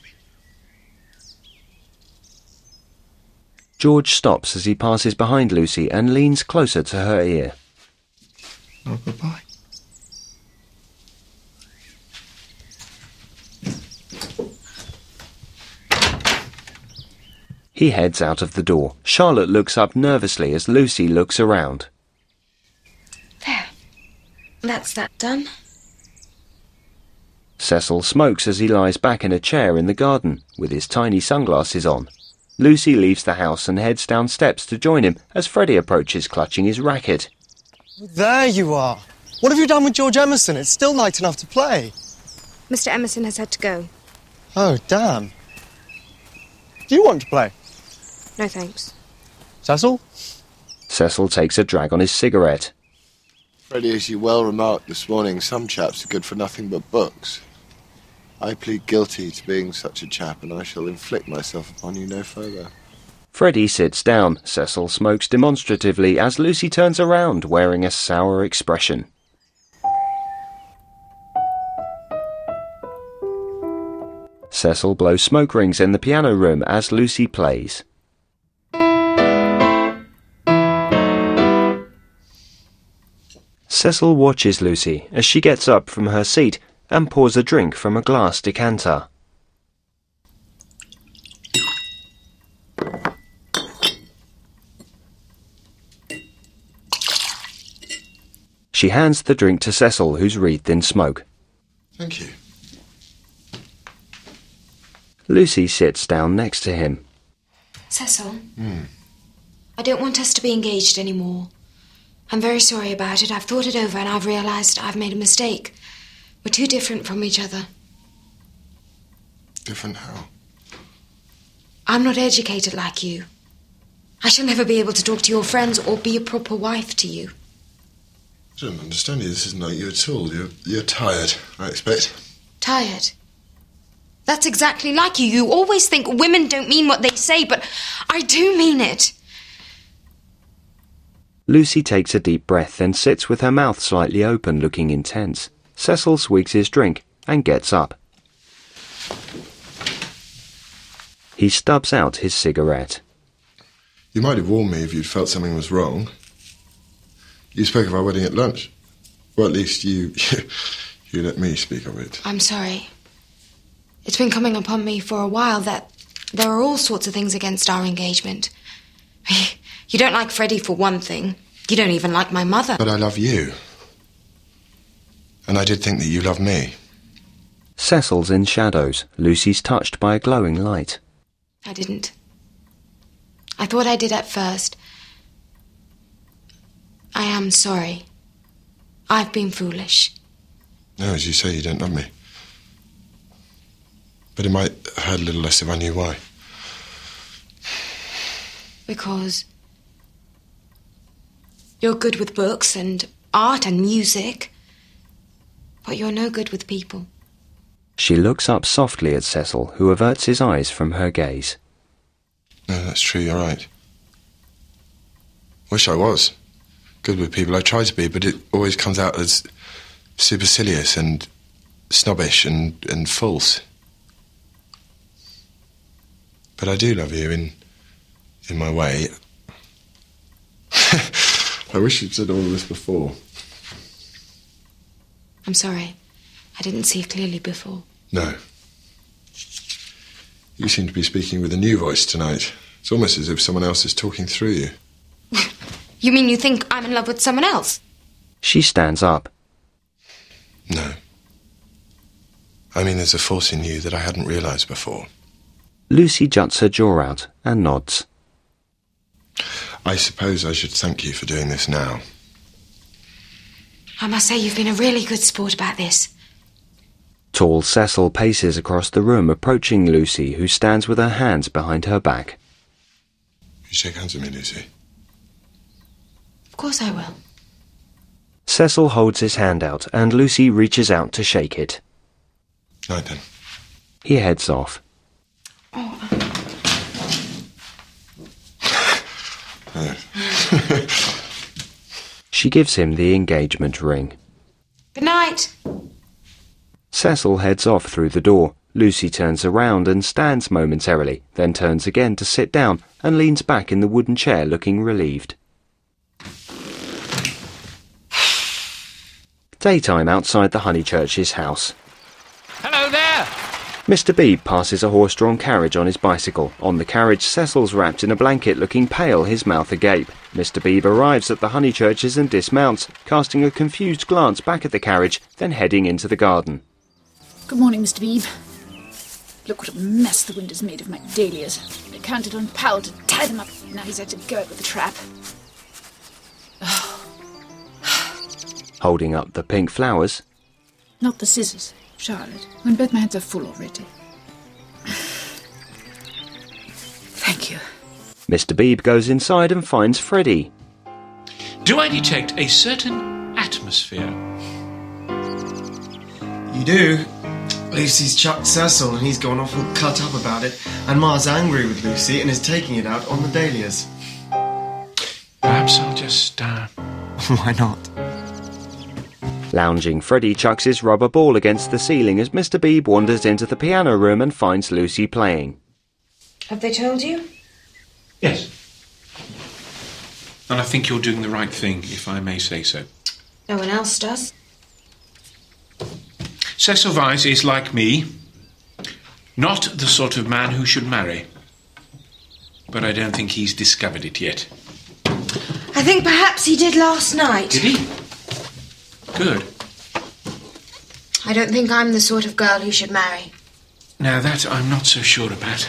Speaker 1: George stops as he passes behind Lucy and leans closer to her ear.
Speaker 12: Oh, goodbye.
Speaker 1: He heads out of the door. Charlotte looks up nervously as Lucy looks around.
Speaker 2: There. That's that done.
Speaker 1: Cecil smokes as he lies back in a chair in the garden, with his tiny sunglasses on. Lucy leaves the house and heads down steps to join him as Freddie approaches clutching his racket.
Speaker 18: There you are. What have you done with George Emerson? It's still light enough to play.
Speaker 16: Mr. Emerson has had to go.
Speaker 18: Oh, damn. Do you want to play?
Speaker 16: No, thanks.
Speaker 18: Cecil?
Speaker 1: Cecil takes a drag on his cigarette.
Speaker 17: Freddie, as you well remarked this morning, some chaps are good for nothing but books. I plead guilty to being such a chap, and I shall inflict myself upon you no further.
Speaker 1: Freddie sits down. Cecil smokes demonstratively as Lucy turns around, wearing a sour expression. Cecil blows smoke rings in the piano room as Lucy plays. Cecil watches Lucy as she gets up from her seat and pours a drink from a glass decanter. She hands the drink to Cecil, who's wreathed in smoke.
Speaker 17: Thank you.
Speaker 1: Lucy sits down next to him.
Speaker 2: Cecil, I don't want us to be engaged anymore. I'm very sorry about it. I've thought it over and I've realised I've made a mistake. We're too different from each other.
Speaker 17: Different how?
Speaker 2: I'm not educated like you. I shall never be able to talk to your friends or be a proper wife to you.
Speaker 17: I don't understand you. This isn't like you at all. You're tired, I expect.
Speaker 2: Tired? That's exactly like you. You always think women don't mean what they say, but I do mean it.
Speaker 1: Lucy takes a deep breath, then sits with her mouth slightly open, looking intense. Cecil swigs his drink and gets up. He stubs out his cigarette.
Speaker 17: You might have warned me if you'd felt something was wrong. You spoke of our wedding at lunch. Well, at least you let me speak of it.
Speaker 16: I'm sorry. It's been coming upon me for a while that there are all sorts of things against our engagement. You don't like Freddie for one thing. You don't even like my mother.
Speaker 17: But I love you. And I did think that you loved me.
Speaker 1: Cecil's in shadows. Lucy's touched by a glowing light.
Speaker 16: I didn't. I thought I did at first. I am sorry. I've been foolish.
Speaker 17: No, as you say, you don't love me. But it might hurt a little less if I knew why.
Speaker 16: Because you're good with books and art and music, but you're no good with people.
Speaker 1: She looks up softly at Cecil, who averts his eyes from her gaze.
Speaker 17: No, that's true, you're right. Wish I was good with people. I try to be, but it always comes out as supercilious and snobbish and false. But I do love you in my way. I wish you'd said all of this before.
Speaker 16: I'm sorry. I didn't see clearly before.
Speaker 17: No. You seem to be speaking with a new voice tonight. It's almost as if someone else is talking through you.
Speaker 16: You mean you think I'm in love with someone else?
Speaker 1: She stands up.
Speaker 17: No. I mean, there's a force in you that I hadn't realised before.
Speaker 1: Lucy juts her jaw out and nods.
Speaker 17: I suppose I should thank you for doing this now.
Speaker 16: I must say you've been a really good sport about this.
Speaker 1: Tall Cecil paces across the room, approaching Lucy, who stands with her hands behind her back.
Speaker 17: You shake hands with me, Lucy.
Speaker 16: Of course I will.
Speaker 1: Cecil holds his hand out, and Lucy reaches out to shake it.
Speaker 17: Right then.
Speaker 1: He heads off. She gives him the engagement ring.
Speaker 16: Good night.
Speaker 1: Cecil heads off through the door. Lucy turns around and stands momentarily, then turns again to sit down and leans back in the wooden chair looking relieved. Daytime outside the Honeychurch's house.
Speaker 19: Hello there!
Speaker 1: Mr. Beebe passes a horse-drawn carriage on his bicycle. On the carriage, Cecil's wrapped in a blanket, looking pale, his mouth agape. Mr. Beebe arrives at the Honeychurch's and dismounts, casting a confused glance back at the carriage, then heading into the garden.
Speaker 5: Good morning, Mr. Beebe. Look what a mess the wind has made of my dahlias. I counted on Powell to tie them up. Now he's had to go it with the trap.
Speaker 1: Holding up the pink flowers.
Speaker 5: Not the scissors, Charlotte, when both my hands are full already. Thank you.
Speaker 1: Mr. Beebe goes inside and finds Freddie.
Speaker 19: Do I detect a certain atmosphere?
Speaker 18: You do. Lucy's chucked Cecil and he's gone off all cut up about it, and Ma's angry with Lucy and is taking it out on the dahlias.
Speaker 19: Perhaps I'll just,
Speaker 18: Why not?
Speaker 1: Lounging Freddie chucks his rubber ball against the ceiling as Mr. Beebe wanders into the piano room and finds Lucy playing.
Speaker 2: Have they told you?
Speaker 19: Yes. And I think you're doing the right thing, if I may say so.
Speaker 2: No one else does.
Speaker 19: Cecil Vyse is, like me, not the sort of man who should marry. But I don't think he's discovered it yet.
Speaker 2: I think perhaps he did last night.
Speaker 19: Did he? Good.
Speaker 2: I don't think I'm the sort of girl he should marry.
Speaker 19: Now, that I'm not so sure about.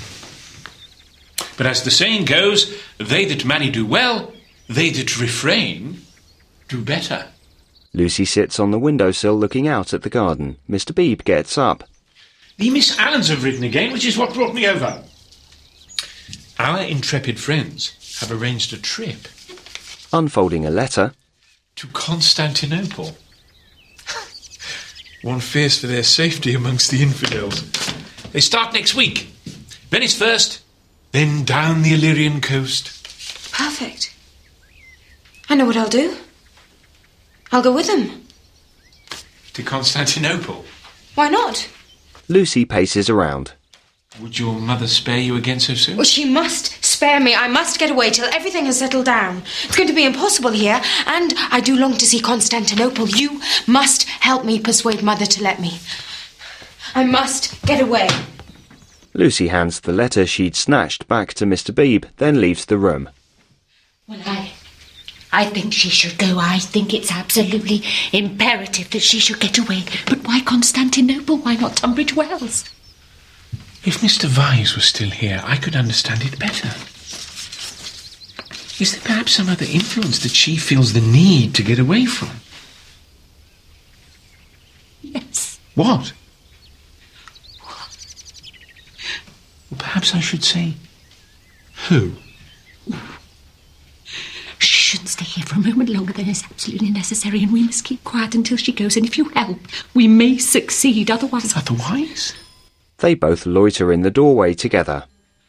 Speaker 19: But as the saying goes, they that marry do well, they that refrain do better.
Speaker 1: Lucy sits on the windowsill looking out at the garden. Mr. Beebe gets up.
Speaker 19: The Miss Allens have written again, which is what brought me over. Our intrepid friends have arranged a trip.
Speaker 1: Unfolding a letter.
Speaker 19: To Constantinople. One fears for their safety amongst the infidels. They start next week. Venice first, then down the Illyrian coast.
Speaker 2: Perfect.
Speaker 16: I know what I'll do. I'll go with them.
Speaker 9: To Constantinople?
Speaker 16: Why not?
Speaker 1: Lucy paces around.
Speaker 9: Would your mother spare you again so soon?
Speaker 16: Well, she must spare me. I must get away till everything has settled down. It's going to be impossible here, and I do long to see Constantinople. You must help me persuade Mother to let me. I must get away.
Speaker 1: Lucy hands the letter she'd snatched back to Mr. Beebe, then leaves the room.
Speaker 4: Well, I think she should go. I think it's absolutely imperative that she should get away. But why Constantinople? Why not Tunbridge Wells?
Speaker 9: If Mr. Vyse was still here, I could understand it better. Is there perhaps some other influence that she feels the need to get away from?
Speaker 4: Yes.
Speaker 9: What? Well, perhaps I should say, who?
Speaker 4: She shouldn't stay here for a moment longer than is absolutely necessary, and we must keep quiet until she goes, and if you help, we may succeed. Otherwise...
Speaker 9: Otherwise?
Speaker 1: They both loiter in the doorway together.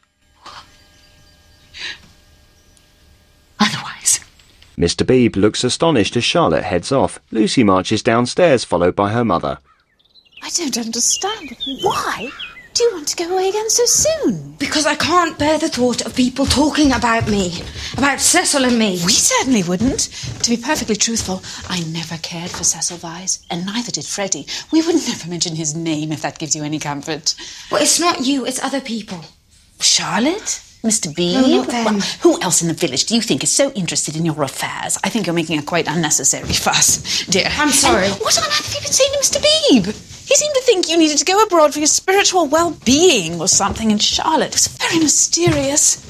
Speaker 4: Otherwise.
Speaker 1: Mr. Beebe looks astonished as Charlotte heads off. Lucy marches downstairs, followed by her mother.
Speaker 5: I don't understand. Why do you want to go away again so soon?
Speaker 16: Because I can't bear the thought of people talking about me. About Cecil and me.
Speaker 5: We certainly wouldn't. To be perfectly truthful, I never cared for Cecil Vyse, and neither did Freddie. We would never mention his name, if that gives you any comfort.
Speaker 16: Well, it's not you, it's other people.
Speaker 5: Charlotte? Mr. Beebe?
Speaker 16: No, not them.
Speaker 5: Well, who else in the village do you think is so interested in your affairs? I think you're making a quite unnecessary fuss, dear.
Speaker 16: I'm sorry.
Speaker 5: And what on earth have you been saying to Mr. Beebe? He seemed to think you needed to go abroad for your spiritual well-being or something, and Charlotte was very mysterious.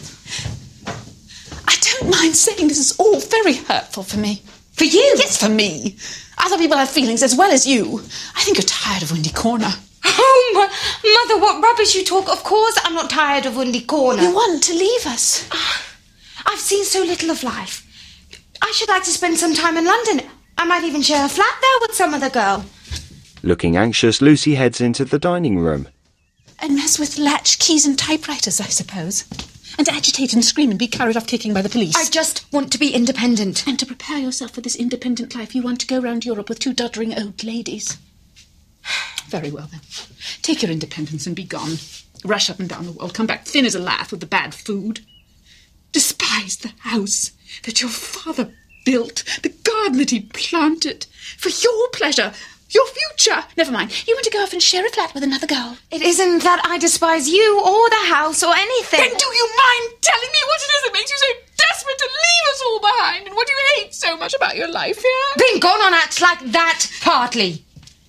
Speaker 5: I don't mind saying this is all very hurtful for me.
Speaker 16: For you?
Speaker 5: Yes, for me. Other people have feelings as well as you. I think you're tired of Windy Corner.
Speaker 16: Oh, Mother, what rubbish you talk. Of course I'm not tired of Windy Corner.
Speaker 5: You want to leave us.
Speaker 16: I've seen so little of life. I should like to spend some time in London. I might even share a flat there with some other girl.
Speaker 1: Looking anxious, Lucy heads into the dining room.
Speaker 5: And mess with latch keys and typewriters, I suppose. And agitate and scream and be carried off kicking by the police.
Speaker 16: I just want to be independent.
Speaker 5: And to prepare yourself for this independent life, you want to go round Europe with 2 doddering old ladies. Very well, then. Take your independence and be gone. Rush up and down the world, come back thin as a lath with the bad food. Despise the house that your father built, the garden that he planted, for your pleasure, your future. Never mind. You want to go off and share a flat with another girl.
Speaker 16: It isn't that I despise you or the house or anything.
Speaker 5: Then do you mind telling me what it is that makes you so desperate to leave us all behind, and what you hate so much about your life here?
Speaker 16: Being gone on acts like that, partly.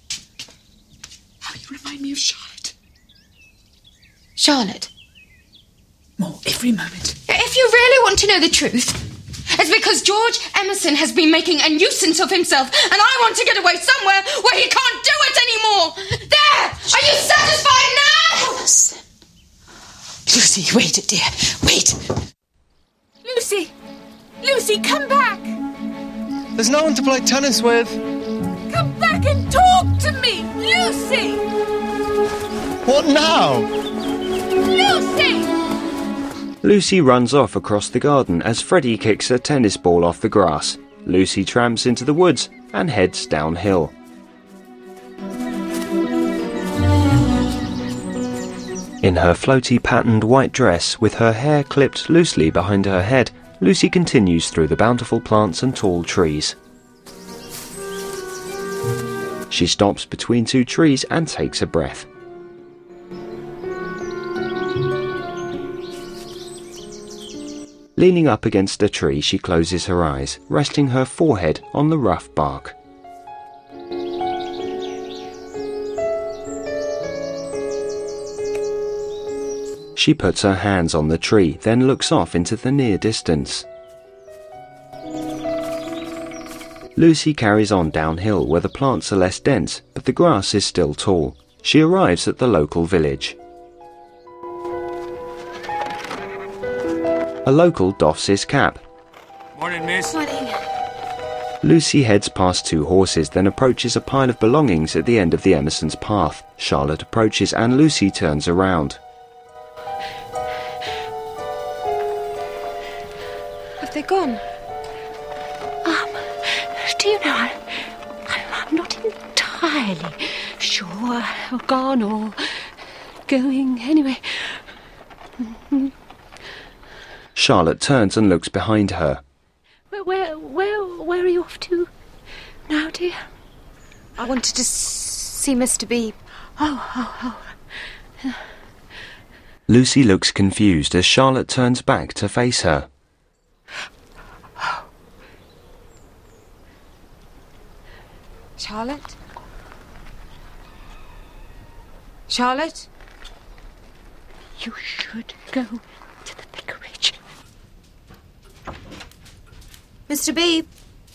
Speaker 5: How you remind me of Charlotte.
Speaker 16: Charlotte?
Speaker 5: More every moment.
Speaker 16: If you really want to know the truth, it's because George Emerson has been making a nuisance of himself, and I want to get away somewhere where he can't do it anymore. There! Are you satisfied now?
Speaker 5: Listen. Lucy, wait, dear. Wait.
Speaker 13: Lucy! Lucy, come back!
Speaker 18: There's no one to play tennis with.
Speaker 13: Come back and talk to me! Lucy!
Speaker 18: What now?
Speaker 13: Lucy!
Speaker 1: Lucy runs off across the garden as Freddie kicks a tennis ball off the grass. Lucy tramps into the woods and heads downhill. In her floaty patterned white dress, with her hair clipped loosely behind her head, Lucy continues through the bountiful plants and tall trees. She stops between 2 trees and takes a breath. Leaning up against a tree, she closes her eyes, resting her forehead on the rough bark. She puts her hands on the tree, then looks off into the near distance. Lucy carries on downhill where the plants are less dense, but the grass is still tall. She arrives at the local village. A local doffs his cap.
Speaker 19: Morning, miss.
Speaker 16: Morning.
Speaker 1: Lucy heads past 2 horses, then approaches a pile of belongings at the end of the Emerson's path. Charlotte approaches and Lucy turns around.
Speaker 16: Have they gone?
Speaker 4: do you know, I'm not entirely sure. Or gone or going anyway.
Speaker 1: Charlotte turns and looks behind her.
Speaker 4: Where are you off to now, dear?
Speaker 2: I wanted to see Mr. B.
Speaker 4: Oh.
Speaker 1: Lucy looks confused as Charlotte turns back to face her.
Speaker 2: Charlotte? Charlotte?
Speaker 4: You should go to the vicarage.
Speaker 2: Mr. B.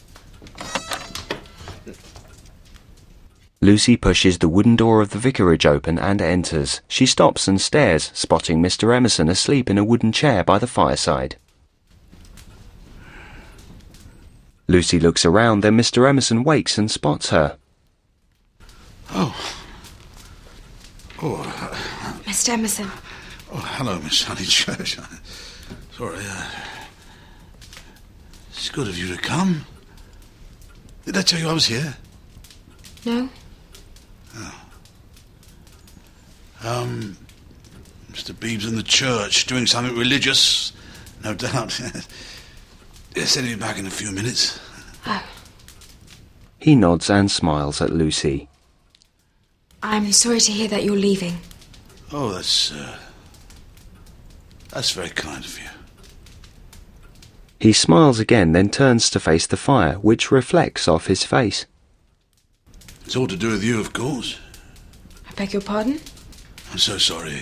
Speaker 1: Lucy pushes the wooden door of the vicarage open and enters. She stops and stares, spotting Mr. Emerson asleep in a wooden chair by the fireside. Lucy looks around, then Mr. Emerson wakes and spots her.
Speaker 7: Oh,
Speaker 2: Mr. Emerson.
Speaker 7: Oh, hello, Miss Honeychurch. Sorry, it's good of you to come. Did I tell you I was here?
Speaker 2: No?
Speaker 7: Mr. Beeb's in the church, doing something religious, no doubt. He said he'd be back in a few minutes.
Speaker 2: Oh.
Speaker 1: He nods and smiles at Lucy.
Speaker 2: I'm sorry to hear that you're leaving.
Speaker 7: Oh, that's very kind of you.
Speaker 1: He smiles again, then turns to face the fire, which reflects off his face.
Speaker 7: It's all to do with you, of course.
Speaker 2: I beg your pardon?
Speaker 7: I'm so sorry.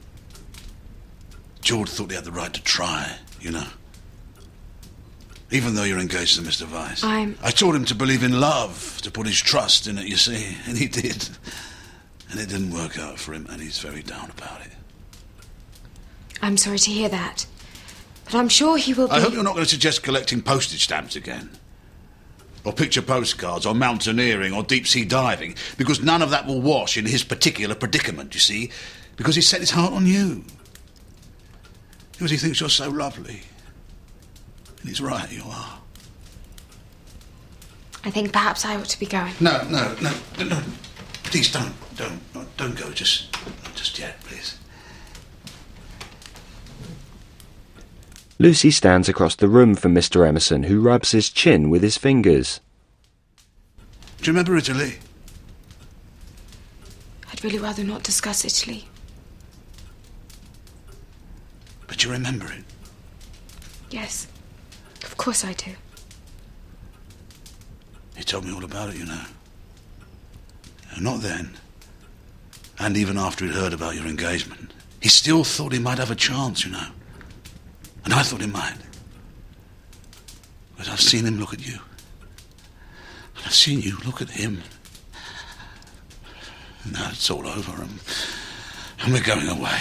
Speaker 7: George thought he had the right to try, you know. Even though you're engaged to Mr. Weiss.
Speaker 2: I
Speaker 7: taught him to believe in love, to put his trust in it, you see. And he did. And it didn't work out for him, and he's very down about it.
Speaker 2: I'm sorry to hear that. But I'm sure he will be...
Speaker 7: I hope you're not going to suggest collecting postage stamps again. Or picture postcards, or mountaineering, or deep-sea diving, because none of that will wash in his particular predicament, you see, because he's set his heart on you. Because he thinks you're so lovely. And he's right, you are.
Speaker 2: I think perhaps I ought to be going.
Speaker 7: No. Please don't go just yet, please.
Speaker 1: Lucy stands across the room from Mr. Emerson, who rubs his chin with his fingers.
Speaker 7: Do you remember Italy?
Speaker 2: I'd really rather not discuss Italy.
Speaker 7: But you remember it?
Speaker 2: Yes, of course I do.
Speaker 7: He told me all about it, you know. And not then, and even after he'd heard about your engagement. He still thought he might have a chance, you know. And I thought he might. But I've seen him look at you. And I've seen you look at him. Now it's all over, and we're going away.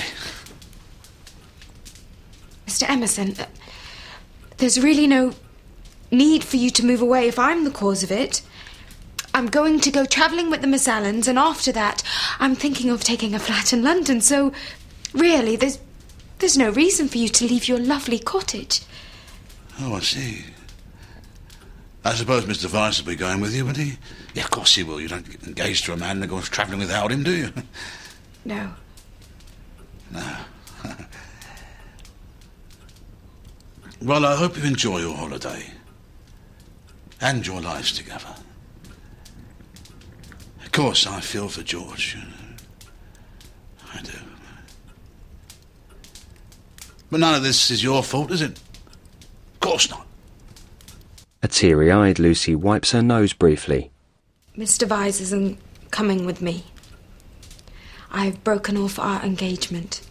Speaker 2: Mr. Emerson, there's really no need for you to move away if I'm the cause of it. I'm going to go travelling with the Miss Allens, and after that, I'm thinking of taking a flat in London, so really, there's no reason for you to leave your lovely cottage.
Speaker 7: Oh, I see. I suppose Mr. Weiss will be going with you, won't he? Yeah, of course he will. You don't get engaged to a man and go travelling without him, do you?
Speaker 2: No.
Speaker 7: No. Well, I hope you enjoy your holiday. And your lives together. Of course, I feel for George, you know. I do. But none of this is your fault, is it? Of course not.
Speaker 1: A teary-eyed Lucy wipes her nose briefly.
Speaker 2: Mr. Weiss isn't coming with me. I've broken off our engagement.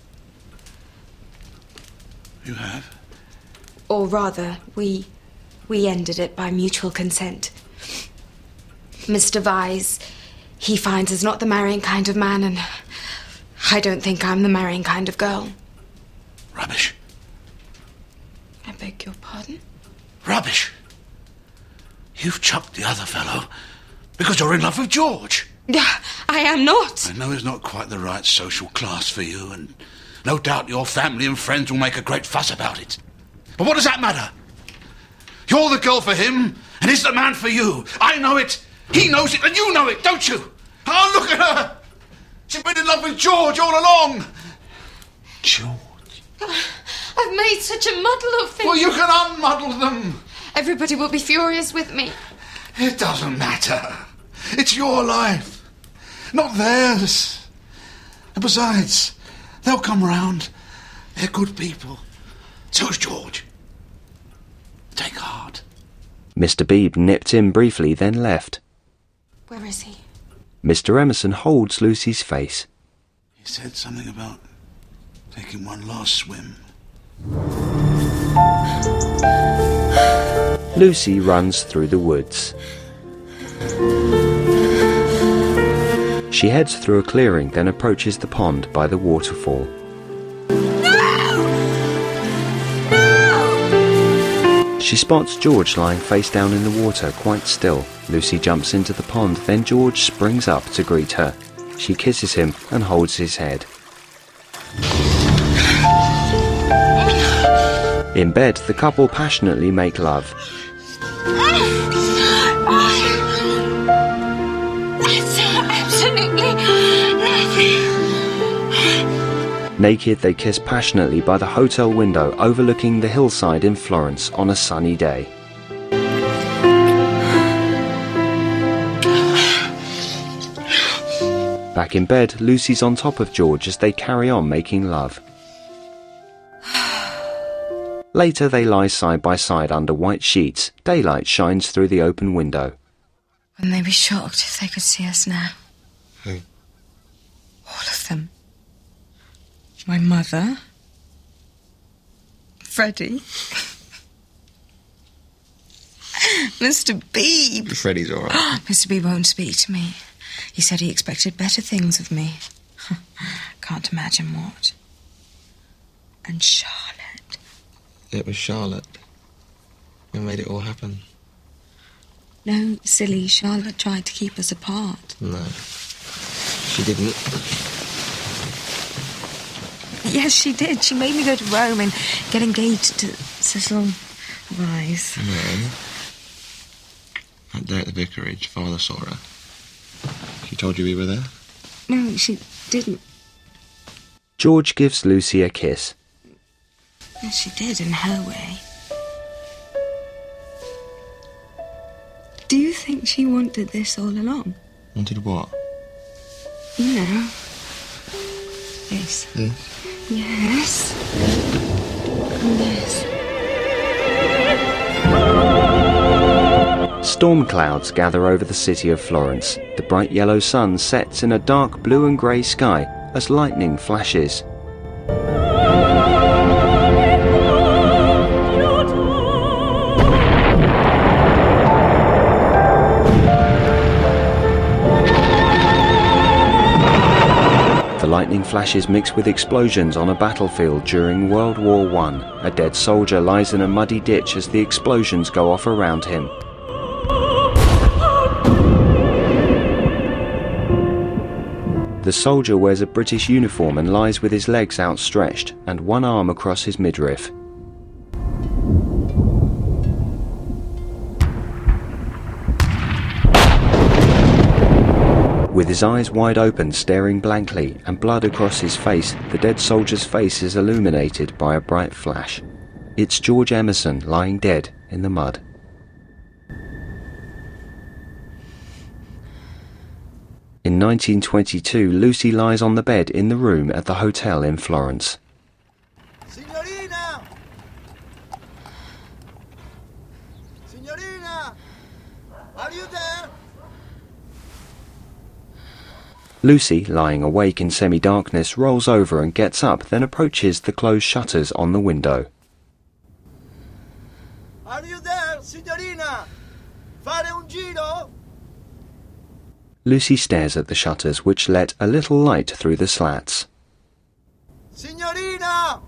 Speaker 7: You have?
Speaker 2: Or rather, we ended it by mutual consent. Mr. Weiss, he finds us not the marrying kind of man, and I don't think I'm the marrying kind of girl.
Speaker 7: Rubbish.
Speaker 2: I beg your pardon?
Speaker 7: Rubbish. You've chucked the other fellow because you're in love with George.
Speaker 2: I am not.
Speaker 7: I know he's not quite the right social class for you, and no doubt your family and friends will make a great fuss about it. But what does that matter? You're the girl for him, And is the man for you. I know it, he knows it, and you know it, don't you? Oh, look at her! She's been in love with George all along.
Speaker 19: George?
Speaker 16: I've made such a muddle of things.
Speaker 7: Well, you can unmuddle them.
Speaker 16: Everybody will be furious with me.
Speaker 7: It doesn't matter. It's your life, not theirs. And besides, they'll come round. They're good people. So's George. Take heart.
Speaker 1: Mr. Beebe nipped in briefly, then left.
Speaker 16: Where is he?
Speaker 1: Mr. Emerson holds Lucy's face.
Speaker 7: He said something about taking one last swim.
Speaker 1: Lucy runs through the woods. She heads through a clearing, then approaches the pond by the waterfall. She spots George lying face down in the water, quite still. Lucy jumps into the pond, then George springs up to greet her. She kisses him and holds his head. In bed, the couple passionately make love. Naked, they kiss passionately by the hotel window overlooking the hillside in Florence on a sunny day. Back in bed, Lucy's on top of George as they carry on making love. Later, they lie side by side under white sheets. Daylight shines through the open window.
Speaker 2: Wouldn't they be shocked if they could see us now?
Speaker 12: Who?
Speaker 2: All of them. My mother. Freddie. Mr. Beebe.
Speaker 12: Freddie's all right.
Speaker 2: Mr. Beebe won't speak to me. He said he expected better things of me. Can't imagine what. And Charlotte.
Speaker 12: It was Charlotte who made it all happen.
Speaker 2: No, silly, Charlotte tried to keep us apart.
Speaker 12: No, she didn't.
Speaker 2: Yes, she did. She made me go to Rome and get engaged to Cecil Vyse.
Speaker 12: No. That day at the vicarage, Father saw her. She told you we were there?
Speaker 2: No, she didn't.
Speaker 1: George gives Lucy a kiss.
Speaker 2: Yes, she did, in her way. Do you think she wanted this all along?
Speaker 12: Wanted what?
Speaker 2: You know. This.
Speaker 12: This?
Speaker 2: Yes. Yes.
Speaker 1: Storm clouds gather over the city of Florence. The bright yellow sun sets in a dark blue and grey sky as lightning flashes. The lightning flashes mix with explosions on a battlefield during World War I. A dead soldier lies in a muddy ditch as the explosions go off around him. The soldier wears a British uniform and lies with his legs outstretched and one arm across his midriff. With his eyes wide open, staring blankly, and blood across his face, the dead soldier's face is illuminated by a bright flash. It's George Emerson lying dead in the mud. In 1922, Lucy lies on the bed in the room at the hotel in Florence.
Speaker 20: Signorina! Signorina! Are you there?
Speaker 1: Lucy, lying awake in semi-darkness, rolls over and gets up, then approaches the closed shutters on the window.
Speaker 20: Are you there, signorina? Fare un giro?
Speaker 1: Lucy stares at the shutters, which let a little light through the slats.
Speaker 20: Signorina!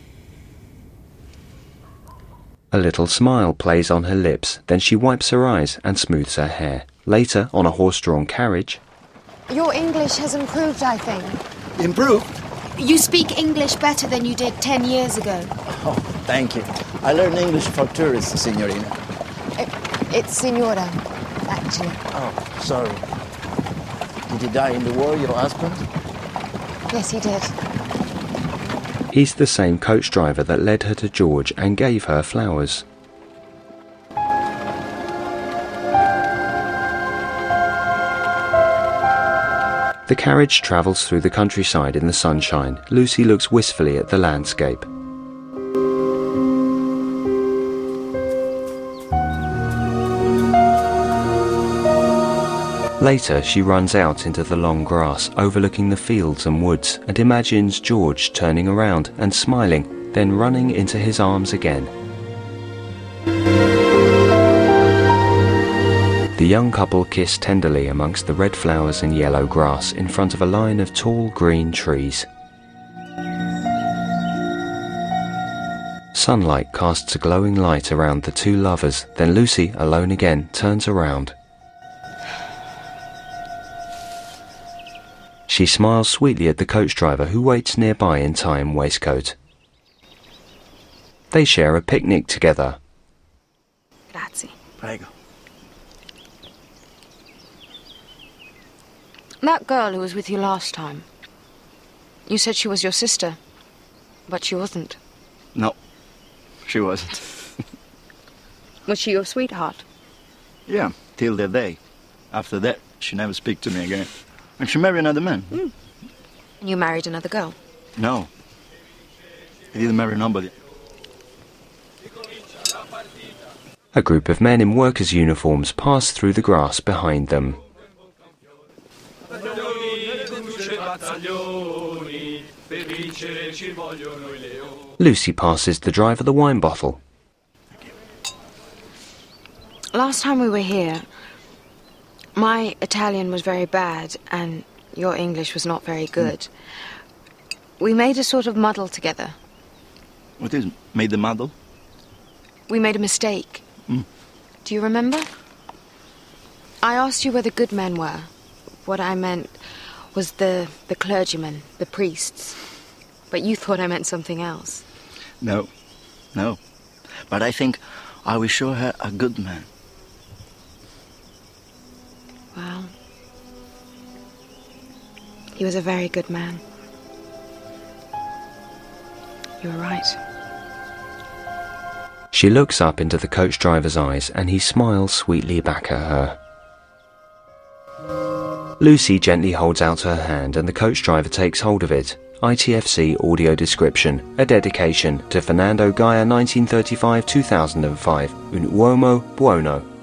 Speaker 1: A little smile plays on her lips, then she wipes her eyes and smooths her hair. Later, on a horse-drawn carriage...
Speaker 2: Your English has improved, I think.
Speaker 20: Improved?
Speaker 2: You speak English better than you did 10 years ago.
Speaker 20: Oh, thank you. I learned English for tourists, signorina.
Speaker 2: It's Signora, actually.
Speaker 15: Oh, sorry. Did he die in the war, your husband?
Speaker 2: Yes, he did.
Speaker 1: He's the same coach driver that led her to George and gave her flowers. The carriage travels through the countryside in the sunshine. Lucy looks wistfully at the landscape. Later, she runs out into the long grass, overlooking the fields and woods, and imagines George turning around and smiling, then running into his arms again. The young couple kiss tenderly amongst the red flowers and yellow grass in front of a line of tall green trees. Sunlight casts a glowing light around the two lovers, then Lucy, alone again, turns around. She smiles sweetly at the coach driver who waits nearby in tie and waistcoat. They share a picnic together.
Speaker 2: Grazie.
Speaker 15: Prego.
Speaker 2: That girl who was with you last time, you said she was your sister, but she wasn't.
Speaker 15: No, she wasn't.
Speaker 2: Was she your sweetheart?
Speaker 15: Yeah, till that day. After that, she never speak to me again. And she married another man.
Speaker 2: Mm. You married another girl?
Speaker 15: No. I didn't marry nobody.
Speaker 1: A group of men in workers' uniforms pass through the grass behind them. Lucy passes the driver the wine bottle.
Speaker 2: Last time we were here, my Italian was very bad and your English was not very good. We made a sort of muddle together.
Speaker 15: What is made the muddle?
Speaker 2: We made a mistake. Do you remember? I asked you where the good men were. What I meant was the clergymen, the priests. But you thought I meant something else.
Speaker 15: No. But I think I will show her a good man.
Speaker 2: Well, he was a very good man. You were right.
Speaker 1: She looks up into the coach driver's eyes and he smiles sweetly back at her. Lucy gently holds out her hand and the coach driver takes hold of it. ITFC audio description, a dedication to Fernando Gaia 1935-2005, Un uomo buono.